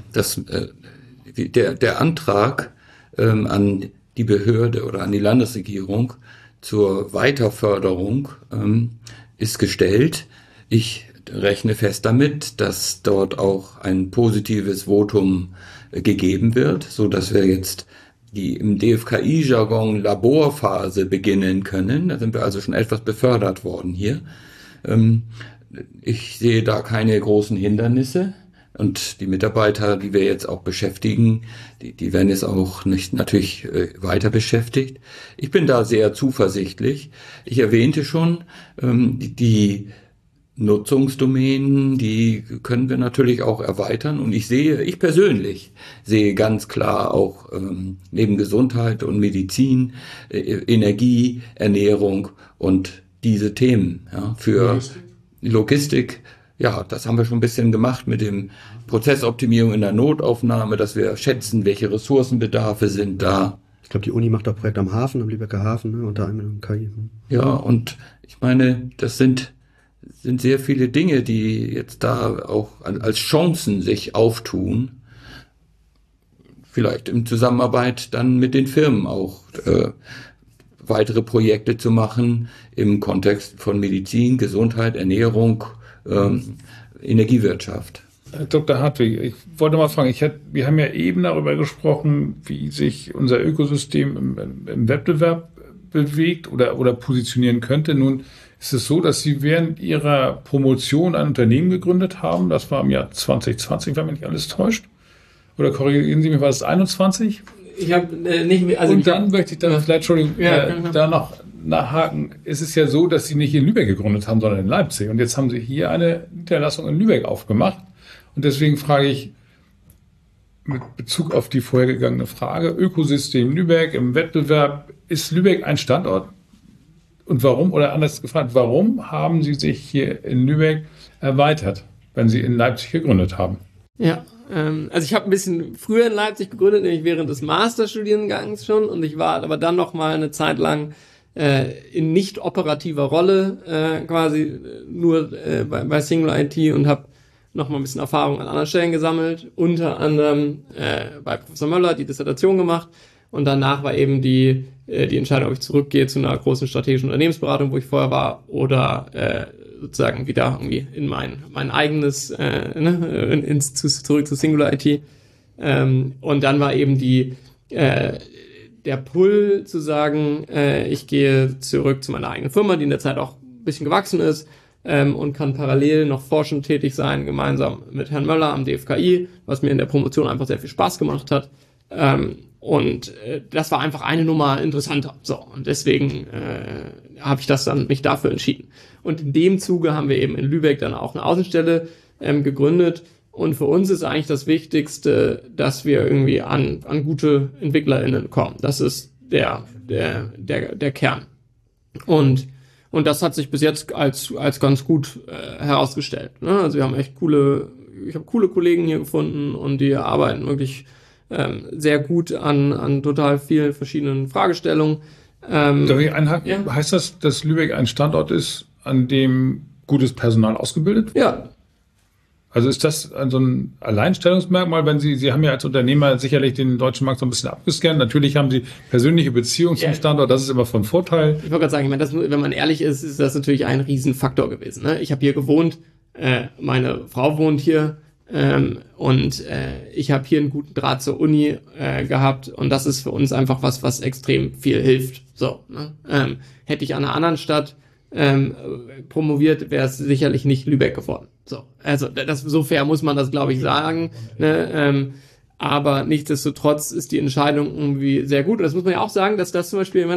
der Antrag an die Behörde oder an die Landesregierung zur Weiterförderung ist gestellt. Ich rechne fest damit, dass dort auch ein positives Votum gegeben wird, so dass wir jetzt die im DFKI-Jargon Laborphase beginnen können. Da sind wir also schon etwas befördert worden hier. Ich sehe da keine großen Hindernisse. Und die Mitarbeiter, die wir jetzt auch beschäftigen, die werden jetzt auch nicht natürlich weiter beschäftigt. Ich bin da sehr zuversichtlich. Ich erwähnte schon, die Nutzungsdomänen, die können wir natürlich auch erweitern und ich persönlich sehe ganz klar auch neben Gesundheit und Medizin, Energie, Ernährung und diese Themen, ja, für Logistik. Ja, das haben wir schon ein bisschen gemacht mit dem Prozessoptimierung in der Notaufnahme, dass wir schätzen, welche Ressourcenbedarfe sind da. Ich glaube, die Uni macht auch Projekt am Hafen, am Lübecker Hafen, ne, unter anderem KI. Ja, und ich meine, das sind sehr viele Dinge, die jetzt da auch als Chancen sich auftun. Vielleicht in Zusammenarbeit dann mit den Firmen auch weitere Projekte zu machen im Kontext von Medizin, Gesundheit, Ernährung, Energiewirtschaft. Herr Dr. Hartwig, ich wollte mal fragen, wir haben ja eben darüber gesprochen, wie sich unser Ökosystem im Wettbewerb bewegt oder positionieren könnte. Nun ist es so, dass Sie während Ihrer Promotion ein Unternehmen gegründet haben. Das war im Jahr 2020, wenn mich nicht alles täuscht. Oder korrigieren Sie mich, war das 21? Ich habe nicht mehr. Also und dann möchte ich da vielleicht, Entschuldigung, da noch nachhaken. Es ist ja so, dass Sie nicht in Lübeck gegründet haben, sondern in Leipzig. Und jetzt haben Sie hier eine Niederlassung in Lübeck aufgemacht. Und deswegen frage ich mit Bezug auf die vorhergegangene Frage, Ökosystem Lübeck im Wettbewerb, ist Lübeck ein Standort? Und warum, oder anders gefragt, warum haben Sie sich hier in Lübeck erweitert, wenn Sie in Leipzig gegründet haben? Ja, also ich habe ein bisschen früher in Leipzig gegründet, nämlich während des Masterstudiengangs schon. Und ich war aber dann noch mal eine Zeit lang in nicht operativer Rolle, quasi nur bei Single IT und habe noch mal ein bisschen Erfahrung an anderen Stellen gesammelt. Unter anderem bei Professor Möller die Dissertation gemacht. Und danach war eben die Entscheidung, ob ich zurückgehe zu einer großen strategischen Unternehmensberatung, wo ich vorher war, oder sozusagen wieder irgendwie in mein eigenes, zurück zu Singular IT. Und dann war eben der Pull zu sagen, ich gehe zurück zu meiner eigenen Firma, die in der Zeit auch ein bisschen gewachsen ist, und kann parallel noch forschend tätig sein, gemeinsam mit Herrn Möller am DFKI, was mir in der Promotion einfach sehr viel Spaß gemacht hat. Und das war einfach eine Nummer interessanter. So, und deswegen habe ich mich dafür entschieden. Und in dem Zuge haben wir eben in Lübeck dann auch eine Außenstelle gegründet. Und für uns ist eigentlich das Wichtigste, dass wir irgendwie an gute EntwicklerInnen kommen. Das ist der Kern. Und das hat sich bis jetzt als ganz gut herausgestellt. Ne? Also wir haben ich habe coole Kollegen hier gefunden und die arbeiten wirklich sehr gut an total vielen verschiedenen Fragestellungen. Darf ich einhaken? Ja. Heißt das, dass Lübeck ein Standort ist, an dem gutes Personal ausgebildet wird? Ja. Also ist das so ein Alleinstellungsmerkmal, wenn Sie haben ja als Unternehmer sicherlich den deutschen Markt so ein bisschen abgescannt. Natürlich haben Sie persönliche Beziehungen zum Standort, das ist immer von Vorteil. Ich wollte gerade sagen, wenn man ehrlich ist das natürlich ein Riesenfaktor gewesen. Ne? Ich habe hier gewohnt, meine Frau wohnt hier, und ich habe hier einen guten Draht zur Uni gehabt, und das ist für uns einfach was extrem viel hilft. So, ne? Hätte ich an einer anderen Stadt promoviert, wäre es sicherlich nicht Lübeck geworden. So, also so fair muss man das, glaube ich, sagen. Ne? Aber nichtsdestotrotz ist die Entscheidung irgendwie sehr gut. Und das muss man ja auch sagen, dass das zum Beispiel,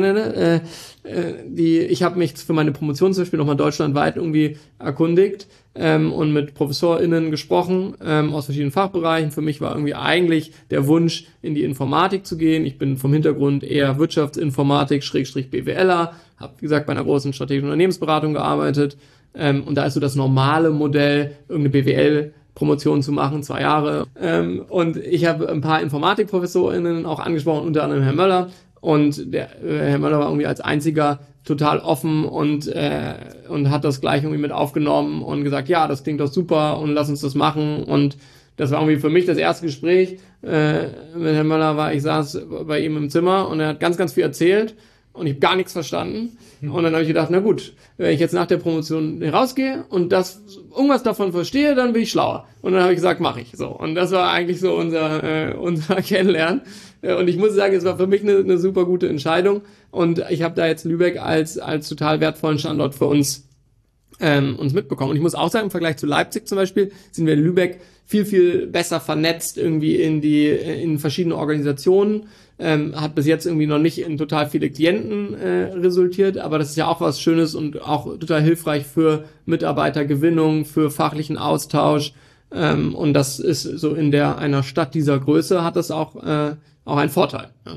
ich habe mich für meine Promotion zum Beispiel nochmal deutschlandweit irgendwie erkundigt und mit ProfessorInnen gesprochen aus verschiedenen Fachbereichen. Für mich war irgendwie eigentlich der Wunsch, in die Informatik zu gehen. Ich bin vom Hintergrund eher Wirtschaftsinformatik, BWLer, habe, wie gesagt, bei einer großen strategischen Unternehmensberatung gearbeitet. Und da ist so das normale Modell, irgendeine BWL-Promotion zu machen, 2 Jahre. Und ich habe ein paar InformatikprofessorInnen auch angesprochen, unter anderem Herr Möller. Und der Herr Möller war irgendwie als einziger total offen und hat das gleich irgendwie mit aufgenommen und gesagt, ja, das klingt doch super und lass uns das machen. Und das war irgendwie für mich das erste Gespräch mit Herrn Möller. Ich saß bei ihm im Zimmer und er hat ganz, ganz viel erzählt. Und ich habe gar nichts verstanden. Und dann habe ich gedacht, na gut, wenn ich jetzt nach der Promotion rausgehe und irgendwas davon verstehe, dann bin ich schlauer. Und dann habe ich gesagt, mache ich so. Und das war eigentlich so unser Kennenlernen. Und ich muss sagen, es war für mich eine super gute Entscheidung. Und ich habe da jetzt Lübeck als total wertvollen Standort für uns mitbekommen. Und ich muss auch sagen, im Vergleich zu Leipzig zum Beispiel, sind wir in Lübeck viel, viel besser vernetzt irgendwie in verschiedene Organisationen. Hat bis jetzt irgendwie noch nicht in total viele Klienten resultiert, aber das ist ja auch was Schönes und auch total hilfreich für Mitarbeitergewinnung, für fachlichen Austausch, und das ist so in einer Stadt dieser Größe hat das auch einen Vorteil. Ja.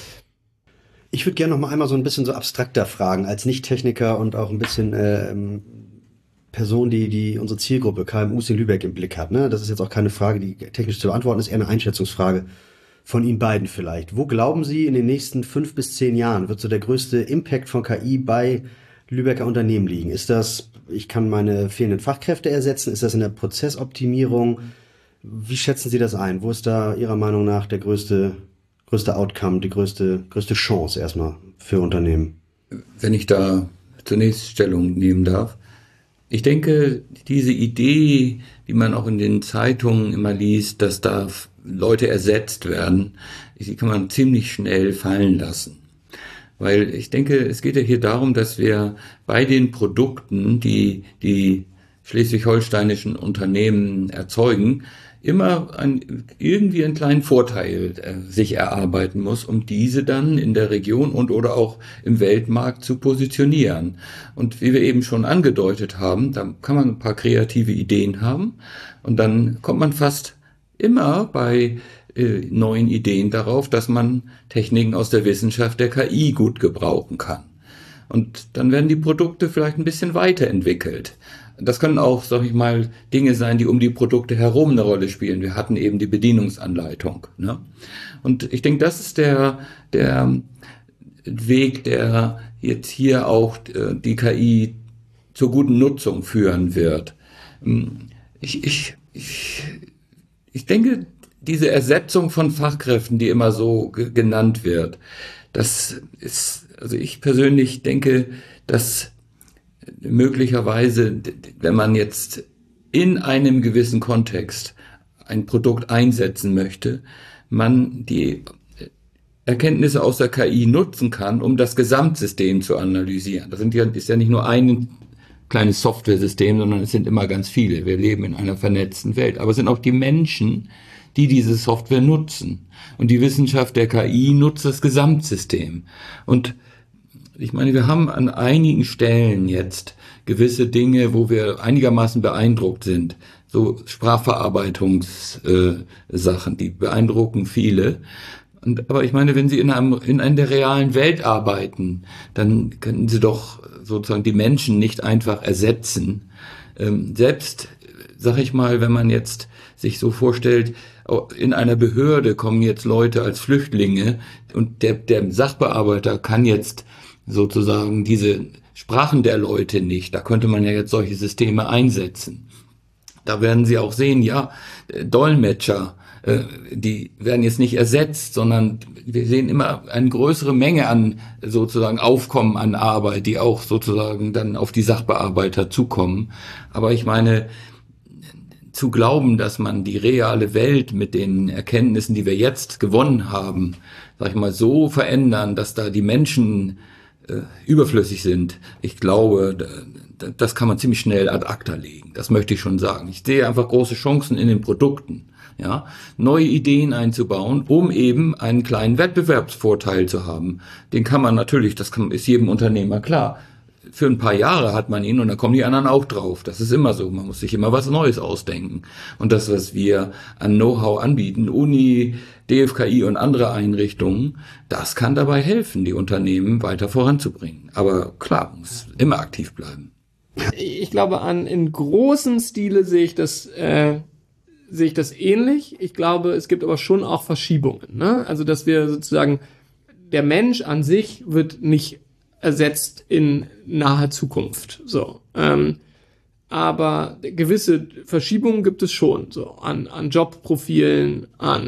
Ich würde gerne noch mal einmal so ein bisschen so abstrakter fragen, als Nicht-Techniker und auch ein bisschen Person, die unsere Zielgruppe KMUs in Lübeck im Blick hat. Ne? Das ist jetzt auch keine Frage, die technisch zu beantworten ist, eher eine Einschätzungsfrage von Ihnen beiden vielleicht. Wo glauben Sie, in den nächsten 5 bis 10 Jahren wird so der größte Impact von KI bei Lübecker Unternehmen liegen? Ist das, ich kann meine fehlenden Fachkräfte ersetzen? Ist das in der Prozessoptimierung? Wie schätzen Sie das ein? Wo ist da Ihrer Meinung nach der größte Outcome, die größte Chance erstmal für Unternehmen? Wenn ich da zunächst Stellung nehmen darf. Ich denke, diese Idee, die man auch in den Zeitungen immer liest, dass da Leute ersetzt werden, die kann man ziemlich schnell fallen lassen. Weil ich denke, es geht ja hier darum, dass wir bei den Produkten, die schleswig-holsteinischen Unternehmen erzeugen, immer irgendwie einen kleinen Vorteil sich erarbeiten muss, um diese dann in der Region oder auch im Weltmarkt zu positionieren. Und wie wir eben schon angedeutet haben, da kann man ein paar kreative Ideen haben und dann kommt man fast immer bei neuen Ideen darauf, dass man Techniken aus der Wissenschaft der KI gut gebrauchen kann. Und dann werden die Produkte vielleicht ein bisschen weiterentwickelt. Das können auch, sag ich mal, Dinge sein, die um die Produkte herum eine Rolle spielen. Wir hatten eben die Bedienungsanleitung. Ne? Und ich denke, das ist der Weg, der jetzt hier auch die KI zur guten Nutzung führen wird. Ich denke, diese Ersetzung von Fachkräften, die immer so genannt wird, das ist, also ich persönlich denke, dass möglicherweise, wenn man jetzt in einem gewissen Kontext ein Produkt einsetzen möchte, man die Erkenntnisse aus der KI nutzen kann, um das Gesamtsystem zu analysieren. Das ist ja nicht nur ein kleines Software-System, sondern es sind immer ganz viele. Wir leben in einer vernetzten Welt. Aber es sind auch die Menschen, die diese Software nutzen. Und die Wissenschaft der KI nutzt das Gesamtsystem. Und ich meine, wir haben an einigen Stellen jetzt gewisse Dinge, wo wir einigermaßen beeindruckt sind. So Sprachverarbeitungssachen, die beeindrucken viele. Aber ich meine, wenn Sie in der realen Welt arbeiten, dann können Sie doch sozusagen die Menschen nicht einfach ersetzen. Selbst, sag ich mal, wenn man jetzt sich so vorstellt, in einer Behörde kommen jetzt Leute als Flüchtlinge und der Sachbearbeiter kann jetzt sozusagen diese Sprachen der Leute nicht. Da könnte man ja jetzt solche Systeme einsetzen. Da werden Sie auch sehen, ja, Dolmetscher, die werden jetzt nicht ersetzt, sondern wir sehen immer eine größere Menge an sozusagen Aufkommen an Arbeit, die auch sozusagen dann auf die Sachbearbeiter zukommen. Aber ich meine, zu glauben, dass man die reale Welt mit den Erkenntnissen, die wir jetzt gewonnen haben, sag ich mal, so verändern, dass da die Menschen überflüssig sind, ich glaube, das kann man ziemlich schnell ad acta legen. Das möchte ich schon sagen. Ich sehe einfach große Chancen in den Produkten, ja, neue Ideen einzubauen, um eben einen kleinen Wettbewerbsvorteil zu haben. Den kann man natürlich, ist jedem Unternehmer klar. Für ein paar Jahre hat man ihn und dann kommen die anderen auch drauf. Das ist immer so. Man muss sich immer was Neues ausdenken. Und das, was wir an Know-how anbieten, Uni, DFKI und andere Einrichtungen, das kann dabei helfen, die Unternehmen weiter voranzubringen. Aber klar, muss immer aktiv bleiben. Ich glaube, in großen Stile sehe ich das ähnlich. Ich glaube, es gibt aber schon auch Verschiebungen, ne? Also, dass wir sozusagen, der Mensch an sich wird nicht ersetzt in naher Zukunft, so. Aber gewisse Verschiebungen gibt es schon, so an Jobprofilen,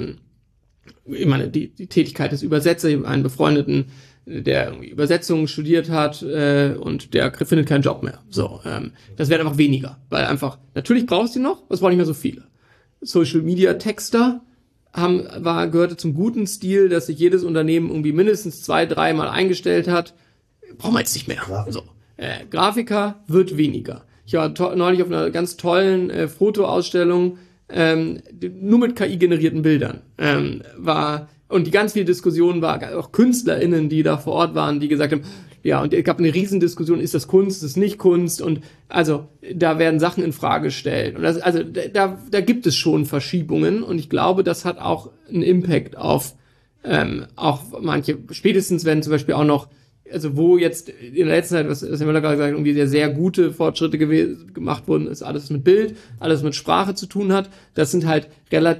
ich meine, die Tätigkeit des Übersetzers. Ich habe einen Befreundeten, der irgendwie Übersetzungen studiert hat und der findet keinen Job mehr. So, das werden einfach weniger, weil einfach, natürlich brauchst du die noch, aber es brauchen nicht mehr so viele. Social Media Texter gehörte zum guten Stil, dass sich jedes Unternehmen irgendwie mindestens 2-3 Mal eingestellt hat. Brauchen wir jetzt nicht mehr. So, Grafiker wird weniger. Ich war neulich auf einer ganz tollen Fotoausstellung, nur mit KI-generierten Bildern. Und die ganz viele Diskussionen war auch KünstlerInnen, die da vor Ort waren, die gesagt haben, ja, und es gab eine Riesendiskussion, ist das Kunst, ist das nicht Kunst? Und also da werden Sachen in Frage gestellt. Und da gibt es schon Verschiebungen und ich glaube, das hat auch einen Impact auf manche, spätestens wenn zum Beispiel auch noch, also wo jetzt in der letzten Zeit, was Herr Möller gerade gesagt hat, irgendwie sehr gute Fortschritte gemacht wurden, ist alles mit Bild, alles mit Sprache zu tun hat. Das sind halt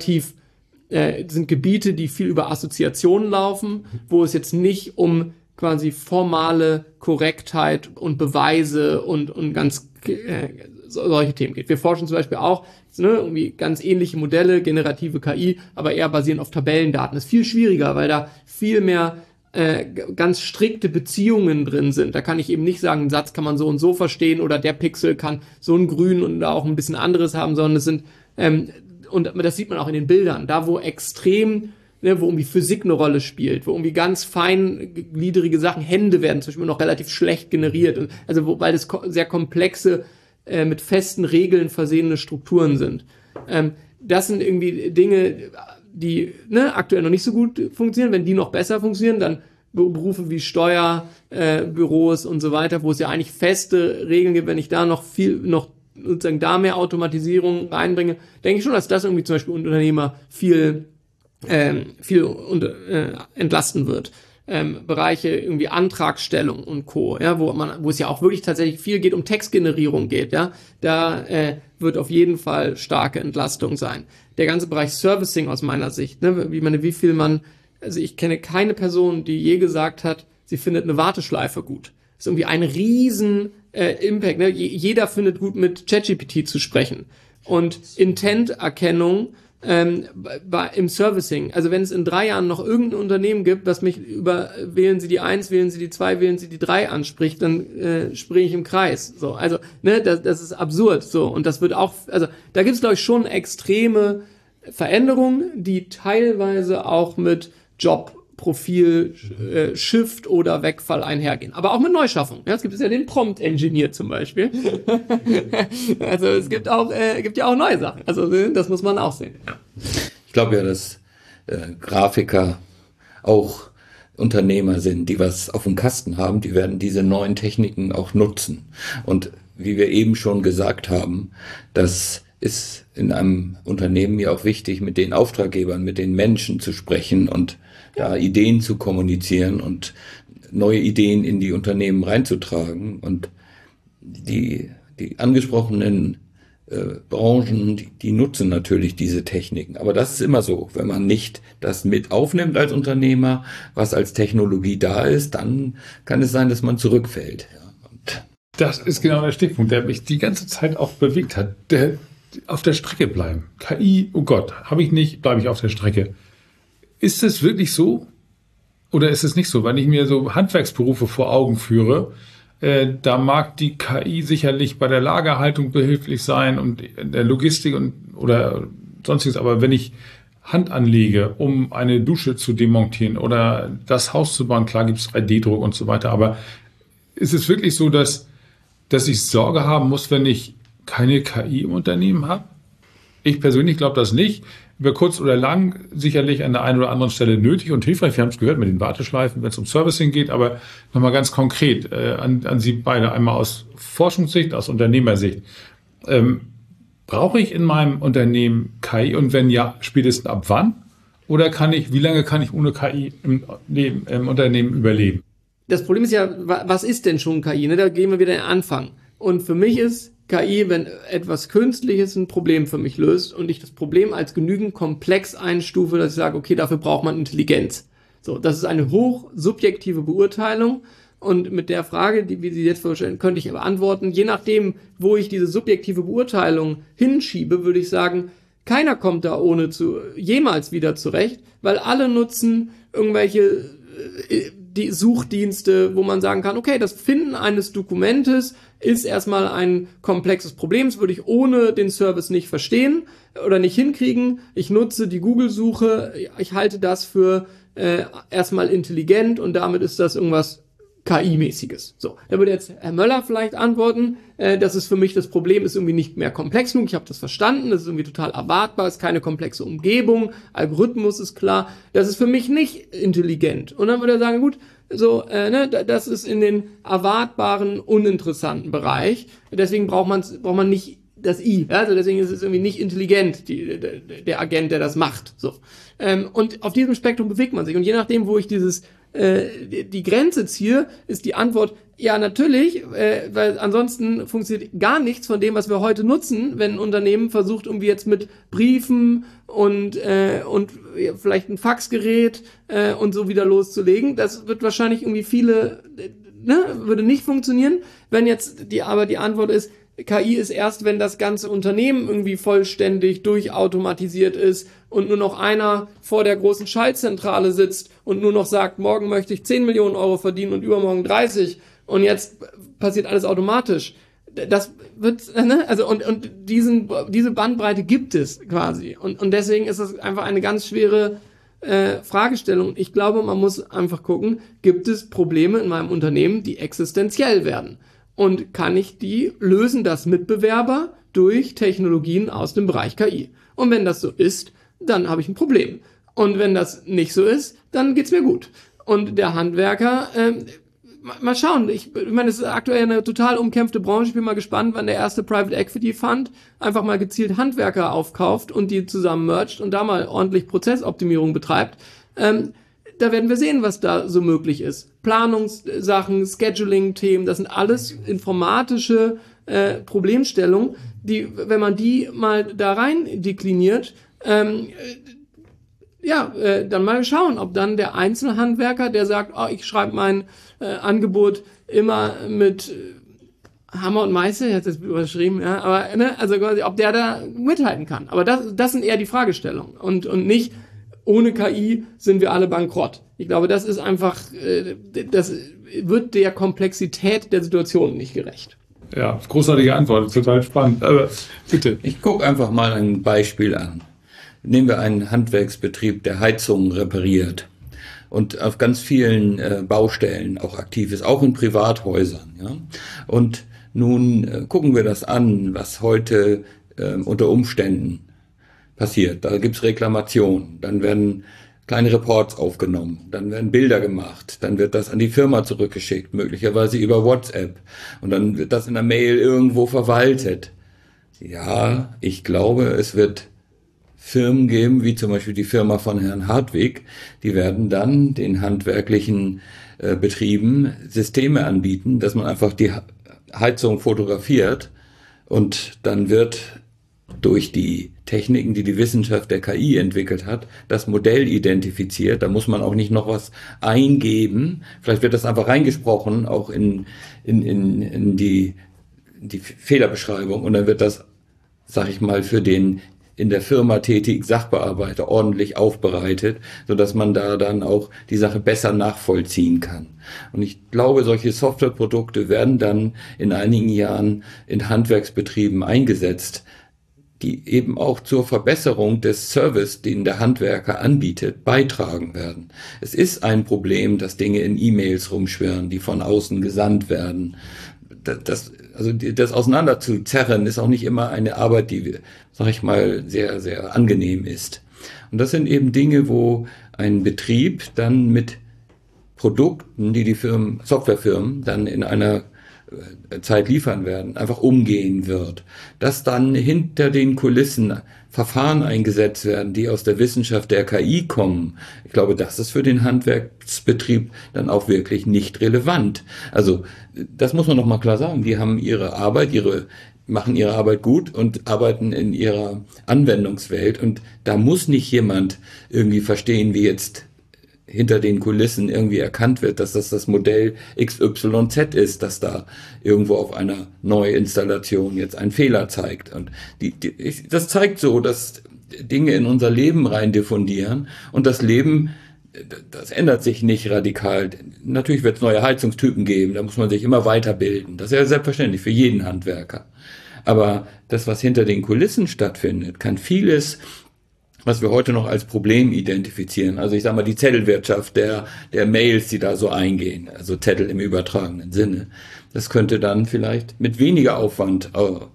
sind Gebiete, die viel über Assoziationen laufen, wo es jetzt nicht um quasi formale Korrektheit und Beweise und ganz solche Themen geht. Wir forschen zum Beispiel auch irgendwie ganz ähnliche Modelle, generative KI, aber eher basierend auf Tabellendaten. Das ist viel schwieriger, weil da viel mehr ganz strikte Beziehungen drin sind. Da kann ich eben nicht sagen, einen Satz kann man so und so verstehen oder der Pixel kann so ein Grün und auch ein bisschen anderes haben, sondern es sind und das sieht man auch in den Bildern, da wo extrem, wo irgendwie Physik eine Rolle spielt, wo irgendwie ganz feingliedrige Sachen, Hände werden zum Beispiel noch relativ schlecht generiert, und also weil das sehr komplexe, mit festen Regeln versehene Strukturen sind. Das sind irgendwie Dinge, die aktuell noch nicht so gut funktionieren. Wenn die noch besser funktionieren, dann Berufe wie Steuerbüros und so weiter, wo es ja eigentlich feste Regeln gibt. Wenn ich da noch sozusagen da mehr Automatisierung reinbringe, denke ich schon, dass das irgendwie zum Beispiel Unternehmer viel entlasten wird. Bereiche irgendwie Antragstellung und Co., ja, wo es ja auch wirklich tatsächlich viel geht, um Textgenerierung geht, ja, da wird auf jeden Fall starke Entlastung sein. Der ganze Bereich Servicing aus meiner Sicht, also ich kenne keine Person, die je gesagt hat, sie findet eine Warteschleife gut. Das ist irgendwie ein riesen Impact, ne? Jeder findet gut, mit ChatGPT zu sprechen. Und Intent-Erkennung im Servicing. Also wenn es in 3 Jahren noch irgendein Unternehmen gibt, das mich über wählen Sie die 1, wählen Sie die 2, wählen Sie die 3 anspricht, dann springe ich im Kreis. So, also das ist absurd. So, und das wird auch, also da gibt es glaube ich schon extreme Veränderungen, die teilweise auch mit Jobprofil, Shift oder Wegfall einhergehen. Aber auch mit Neuschaffung. Ja, es gibt ja den Prompt Engineer zum Beispiel. Also es gibt ja auch neue Sachen. Also das muss man auch sehen. Ja. Ich glaube ja, dass Grafiker auch Unternehmer sind, die was auf dem Kasten haben. Die werden diese neuen Techniken auch nutzen. Und wie wir eben schon gesagt haben, das ist in einem Unternehmen ja auch wichtig, mit den Auftraggebern, mit den Menschen zu sprechen und ja, Ideen zu kommunizieren und neue Ideen in die Unternehmen reinzutragen. Und die angesprochenen Branchen, die nutzen natürlich diese Techniken. Aber das ist immer so. Wenn man nicht das mit aufnimmt als Unternehmer, was als Technologie da ist, dann kann es sein, dass man zurückfällt. Ja, und das ist genau der Stichpunkt, der mich die ganze Zeit auch bewegt hat. Auf der Strecke bleiben. KI, oh Gott, habe ich nicht, bleibe ich auf der Strecke. Ist es wirklich so? Oder ist es nicht so? Wenn ich mir so Handwerksberufe vor Augen führe, da mag die KI sicherlich bei der Lagerhaltung behilflich sein und in der Logistik oder sonstiges. Aber wenn ich Hand anlege, um eine Dusche zu demontieren oder das Haus zu bauen, klar gibt es 3D-Druck und so weiter. Aber ist es wirklich so, dass ich Sorge haben muss, wenn ich keine KI im Unternehmen habe? Ich persönlich glaube das nicht. Über kurz oder lang sicherlich an der einen oder anderen Stelle nötig und hilfreich. Wir haben es gehört mit den Warteschleifen, wenn es um Servicing geht. Aber nochmal ganz konkret an Sie beide, einmal aus Forschungssicht, aus Unternehmersicht. Brauche ich in meinem Unternehmen KI und wenn ja, spätestens ab wann? Oder wie lange kann ich ohne KI im Unternehmen überleben? Das Problem ist ja, was ist denn schon KI? Ne? Da gehen wir wieder an den Anfang. Und für mich ist KI, wenn etwas Künstliches ein Problem für mich löst und ich das Problem als genügend komplex einstufe, dass ich sage, okay, dafür braucht man Intelligenz. So, das ist eine hochsubjektive Beurteilung und mit der Frage, wie Sie jetzt vorstellen, könnte ich beantworten, je nachdem, wo ich diese subjektive Beurteilung hinschiebe, würde ich sagen, keiner kommt da jemals wieder zurecht, weil alle nutzen irgendwelche die Suchdienste, wo man sagen kann, okay, das Finden eines Dokumentes ist erstmal ein komplexes Problem, das würde ich ohne den Service nicht verstehen oder nicht hinkriegen. Ich nutze die Google-Suche, ich halte das für erstmal intelligent und damit ist das irgendwas KI-mäßiges. So, da würde jetzt Herr Möller vielleicht antworten, das ist für mich das Problem, ist irgendwie nicht mehr komplex genug, ich habe das verstanden, das ist irgendwie total erwartbar, ist keine komplexe Umgebung, Algorithmus ist klar, das ist für mich nicht intelligent. Und dann würde er sagen, gut, so, das ist in den erwartbaren, uninteressanten Bereich, deswegen braucht man nicht das I, ja? Also deswegen ist es irgendwie nicht intelligent, der Agent, der das macht. So. Und auf diesem Spektrum bewegt man sich. Und je nachdem, wo ich die Grenze ziehe, ist die Antwort, ja, natürlich, weil ansonsten funktioniert gar nichts von dem, was wir heute nutzen, wenn ein Unternehmen versucht, irgendwie jetzt mit Briefen und vielleicht ein Faxgerät und so wieder loszulegen. Das wird wahrscheinlich irgendwie würde nicht funktionieren, wenn jetzt die Antwort ist, KI ist erst, wenn das ganze Unternehmen irgendwie vollständig durchautomatisiert ist und nur noch einer vor der großen Schaltzentrale sitzt und nur noch sagt, morgen möchte ich 10 Millionen Euro verdienen und übermorgen 30 und jetzt passiert alles automatisch. Das wird, also und diese Bandbreite gibt es quasi und deswegen ist das einfach eine ganz schwere Fragestellung. Ich glaube, man muss einfach gucken, gibt es Probleme in meinem Unternehmen, die existenziell werden? Und kann ich die lösen, das Mitbewerber durch Technologien aus dem Bereich KI? Und wenn das so ist, dann habe ich ein Problem. Und wenn das nicht so ist, dann geht's mir gut. Und der Handwerker, mal schauen, ich meine, es ist aktuell eine total umkämpfte Branche. Ich bin mal gespannt, wann der erste Private Equity Fund einfach mal gezielt Handwerker aufkauft und die zusammen mergt und da mal ordentlich Prozessoptimierung betreibt. Da werden wir sehen, was da so möglich ist. Planungssachen, Scheduling-Themen, das sind alles informatische Problemstellungen, die, wenn man die mal da rein dekliniert, dann mal schauen, ob dann der Einzelhandwerker, der sagt, ich schreibe mein Angebot immer mit Hammer und Meißel, jetzt ist überschrieben, ja, aber ne, also quasi, ob der da mithalten kann. Aber das sind eher die Fragestellungen und nicht, ohne KI sind wir alle bankrott. Ich glaube, das ist einfach, das wird der Komplexität der Situation nicht gerecht. Ja, großartige Antwort, total spannend. Aber bitte. Ich gucke einfach mal ein Beispiel an. Nehmen wir einen Handwerksbetrieb, der Heizungen repariert und auf ganz vielen Baustellen auch aktiv ist, auch in Privathäusern. Ja? Und nun gucken wir das an, was heute unter Umständen passiert. Da gibt's Reklamationen, dann werden kleine Reports aufgenommen, dann werden Bilder gemacht, dann wird das an die Firma zurückgeschickt, möglicherweise über WhatsApp und dann wird das in der Mail irgendwo verwaltet. Ja, ich glaube, es wird Firmen geben, wie zum Beispiel die Firma von Herrn Hartwig, die werden dann den handwerklichen Betrieben Systeme anbieten, dass man einfach die Heizung fotografiert und dann wird durch die Techniken, die die Wissenschaft der KI entwickelt hat, das Modell identifiziert. Da muss man auch nicht noch was eingeben. Vielleicht wird das einfach reingesprochen, auch in die Fehlerbeschreibung. Und dann wird das, sag ich mal, für den in der Firma tätigen Sachbearbeiter ordentlich aufbereitet, sodass man da dann auch die Sache besser nachvollziehen kann. Und ich glaube, solche Softwareprodukte werden dann in einigen Jahren in Handwerksbetrieben eingesetzt, die eben auch zur Verbesserung des Service, den der Handwerker anbietet, beitragen werden. Es ist ein Problem, dass Dinge in E-Mails rumschwirren, die von außen gesandt werden. Das auseinander zu zerren, ist auch nicht immer eine Arbeit, die, sag ich mal, sehr, sehr angenehm ist. Und das sind eben Dinge, wo ein Betrieb dann mit Produkten, die Softwarefirmen dann in einer Zeit liefern werden, einfach umgehen wird. Dass dann hinter den Kulissen Verfahren eingesetzt werden, die aus der Wissenschaft der KI kommen. Ich glaube, das ist für den Handwerksbetrieb dann auch wirklich nicht relevant. Also, das muss man noch mal klar sagen. Die haben machen ihre Arbeit gut und arbeiten in ihrer Anwendungswelt. Und da muss nicht jemand irgendwie verstehen, wie jetzt hinter den Kulissen irgendwie erkannt wird, dass das Modell XYZ ist, dass da irgendwo auf einer Neuinstallation jetzt ein Fehler zeigt. Und das zeigt so, dass Dinge in unser Leben rein diffundieren und das Leben, das ändert sich nicht radikal. Natürlich wird es neue Heizungstypen geben, da muss man sich immer weiterbilden. Das ist ja selbstverständlich für jeden Handwerker. Aber das, was hinter den Kulissen stattfindet, kann vieles, was wir heute noch als Problem identifizieren. Also ich sage mal, die Zettelwirtschaft der Mails, die da so eingehen, also Zettel im übertragenen Sinne, das könnte dann vielleicht mit weniger Aufwand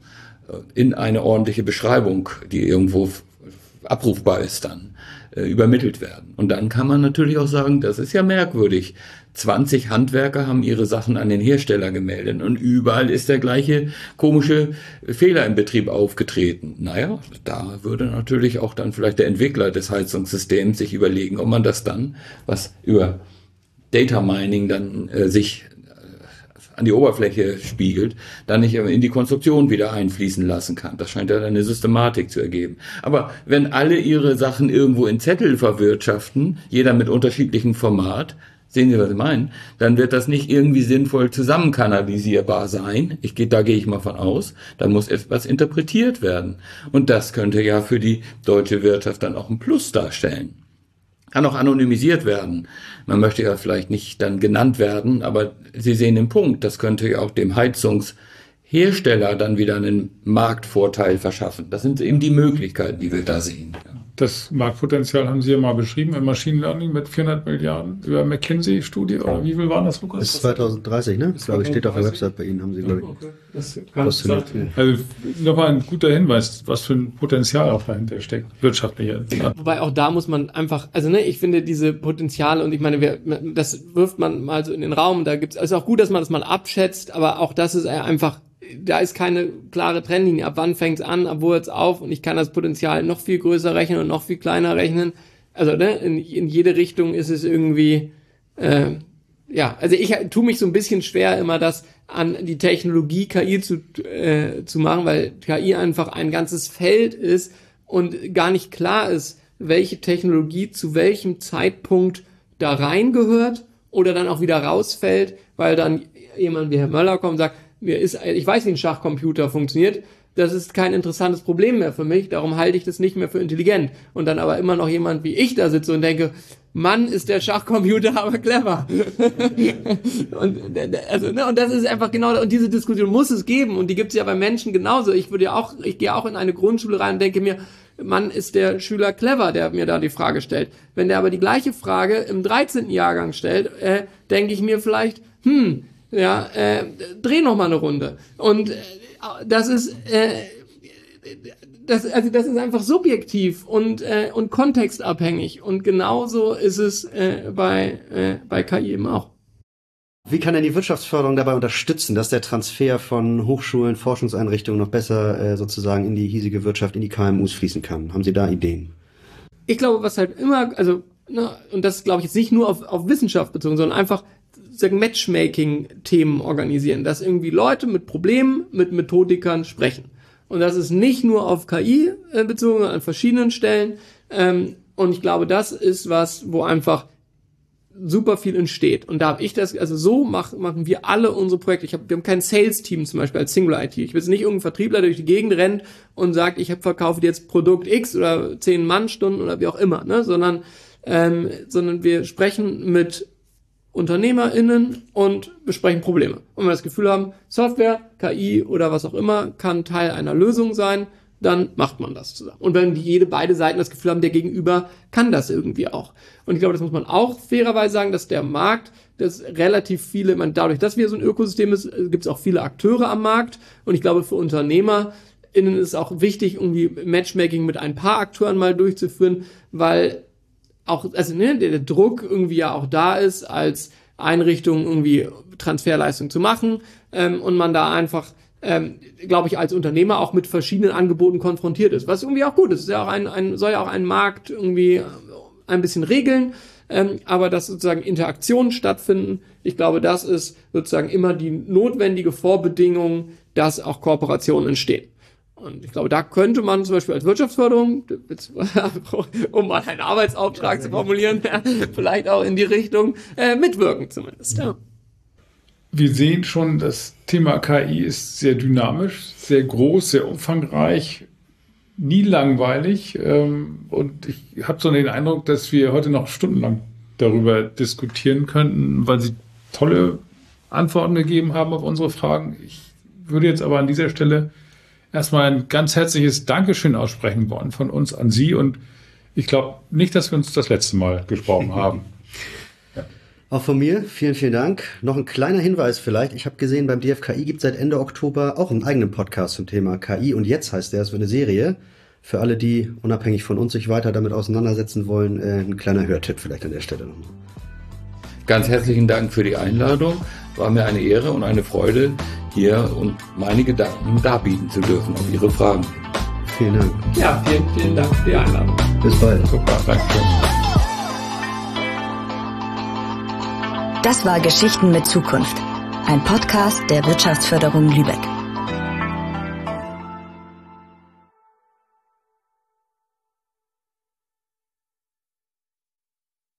in eine ordentliche Beschreibung, die irgendwo abrufbar ist, dann übermittelt werden. Und dann kann man natürlich auch sagen, das ist ja merkwürdig. 20 Handwerker haben ihre Sachen an den Hersteller gemeldet und überall ist der gleiche komische Fehler im Betrieb aufgetreten. Naja, da würde natürlich auch dann vielleicht der Entwickler des Heizungssystems sich überlegen, ob man das dann, was über Data Mining dann sich an die Oberfläche spiegelt, dann nicht in die Konstruktion wieder einfließen lassen kann. Das scheint ja eine Systematik zu ergeben. Aber wenn alle ihre Sachen irgendwo in Zettel verwirtschaften, jeder mit unterschiedlichem Format, sehen Sie, was ich meine? Dann wird das nicht irgendwie sinnvoll zusammenkanalisierbar sein. Da gehe ich mal von aus. Da muss etwas interpretiert werden. Und das könnte ja für die deutsche Wirtschaft dann auch ein Plus darstellen. Kann auch anonymisiert werden. Man möchte ja vielleicht nicht dann genannt werden, aber Sie sehen den Punkt. Das könnte ja auch dem Heizungshersteller dann wieder einen Marktvorteil verschaffen. Das sind eben die Möglichkeiten, die wir da sehen. Das Marktpotenzial haben Sie ja mal beschrieben im Machine Learning mit 400 Milliarden über McKinsey-Studie, oder wie viel waren das, Lukas? Bis 2030, ne? Ich glaube, steht auf der Website bei Ihnen, haben Sie, glaube ich. Okay. Das kann sein. Also nochmal ein guter Hinweis, was für ein Potenzial auch dahinter steckt, wirtschaftlicher. Wobei auch da muss man einfach, also ne, ich finde diese Potenziale und ich meine, das wirft man mal so in den Raum, da gibt's, also auch gut, dass man das mal abschätzt, aber auch das ist einfach, da ist keine klare Trennlinie. Ab wann fängt es an, ab wo hört es auf? Und ich kann das Potenzial noch viel größer rechnen und noch viel kleiner rechnen. Also ne, in jede Richtung ist es irgendwie, also ich tue mich so ein bisschen schwer, immer das an die Technologie KI zu machen, weil KI einfach ein ganzes Feld ist und gar nicht klar ist, welche Technologie zu welchem Zeitpunkt da reingehört oder dann auch wieder rausfällt, weil dann jemand wie Herr Möller kommt und sagt, ich weiß, wie ein Schachcomputer funktioniert, das ist kein interessantes Problem mehr für mich, darum halte ich das nicht mehr für intelligent. Und dann aber immer noch jemand wie ich da sitze und denke, Mann, ist der Schachcomputer aber clever. Und das ist einfach genau, und diese Diskussion muss es geben, und die gibt es ja bei Menschen genauso. Ich gehe auch in eine Grundschule rein und denke mir, Mann, ist der Schüler clever, der mir da die Frage stellt. Wenn der aber die gleiche Frage im 13. Jahrgang stellt, denke ich mir vielleicht, dreh noch mal eine Runde. Und das ist einfach subjektiv und kontextabhängig. Und genauso ist es bei KI eben auch. Wie kann denn die Wirtschaftsförderung dabei unterstützen, dass der Transfer von Hochschulen, Forschungseinrichtungen noch besser sozusagen in die hiesige Wirtschaft, in die KMUs fließen kann? Haben Sie da Ideen? Ich glaube, was halt immer, und das glaube ich jetzt nicht nur auf Wissenschaft bezogen, sondern einfach Matchmaking-Themen organisieren, dass irgendwie Leute mit Problemen mit Methodikern sprechen. Und das ist nicht nur auf KI bezogen, sondern an verschiedenen Stellen. Und ich glaube, das ist was, wo einfach super viel entsteht. Und da habe ich so machen wir alle unsere Projekte. Wir haben kein Sales-Team zum Beispiel als Singular IT. Ich will jetzt nicht irgendein Vertriebler, der durch die Gegend rennt und sagt, ich verkaufe jetzt Produkt X oder 10 Mannstunden oder wie auch immer, ne? Sondern wir sprechen mit UnternehmerInnen und besprechen Probleme. Und wenn wir das Gefühl haben, Software, KI oder was auch immer kann Teil einer Lösung sein, dann macht man das zusammen. Und wenn beide Seiten das Gefühl haben, der Gegenüber kann das irgendwie auch. Und ich glaube, das muss man auch fairerweise sagen, dass der Markt, dass relativ viele, dadurch, dass wir so ein Ökosystem ist, gibt es auch viele Akteure am Markt. Und ich glaube, für UnternehmerInnen ist es auch wichtig, irgendwie Matchmaking mit ein paar Akteuren mal durchzuführen, weil auch, der Druck irgendwie ja auch da ist, als Einrichtung irgendwie Transferleistung zu machen, und man da einfach, glaube ich, als Unternehmer auch mit verschiedenen Angeboten konfrontiert ist, was irgendwie auch gut ist. Es ist ja auch soll ja auch ein Markt irgendwie ein bisschen regeln, aber dass sozusagen Interaktionen stattfinden. Ich glaube, das ist sozusagen immer die notwendige Vorbedingung, dass auch Kooperationen entstehen. Und ich glaube, da könnte man zum Beispiel als Wirtschaftsförderung, um mal einen Arbeitsauftrag zu formulieren, vielleicht auch in die Richtung mitwirken zumindest. Ja. Wir sehen schon, das Thema KI ist sehr dynamisch, sehr groß, sehr umfangreich, nie langweilig. Und ich habe so den Eindruck, dass wir heute noch stundenlang darüber diskutieren könnten, weil Sie tolle Antworten gegeben haben auf unsere Fragen. Ich würde jetzt aber an dieser Stelle erstmal ein ganz herzliches Dankeschön aussprechen wollen von uns an Sie. Und ich glaube nicht, dass wir uns das letzte Mal gesprochen haben. Ja. Auch von mir, vielen, vielen Dank. Noch ein kleiner Hinweis vielleicht. Ich habe gesehen, beim DFKI gibt es seit Ende Oktober auch einen eigenen Podcast zum Thema KI. Und jetzt heißt der, es wird eine Serie. Für alle, die unabhängig von uns sich weiter damit auseinandersetzen wollen, ein kleiner Hörtipp vielleicht an der Stelle nochmal. Ganz herzlichen Dank für die Einladung. War mir eine Ehre und eine Freude, hier und meine Gedanken darbieten zu dürfen auf Ihre Fragen. Vielen Dank. Ja, vielen, vielen Dank für die Einladung. Bis bald. Super, danke. Das war Geschichten mit Zukunft, ein Podcast der Wirtschaftsförderung Lübeck.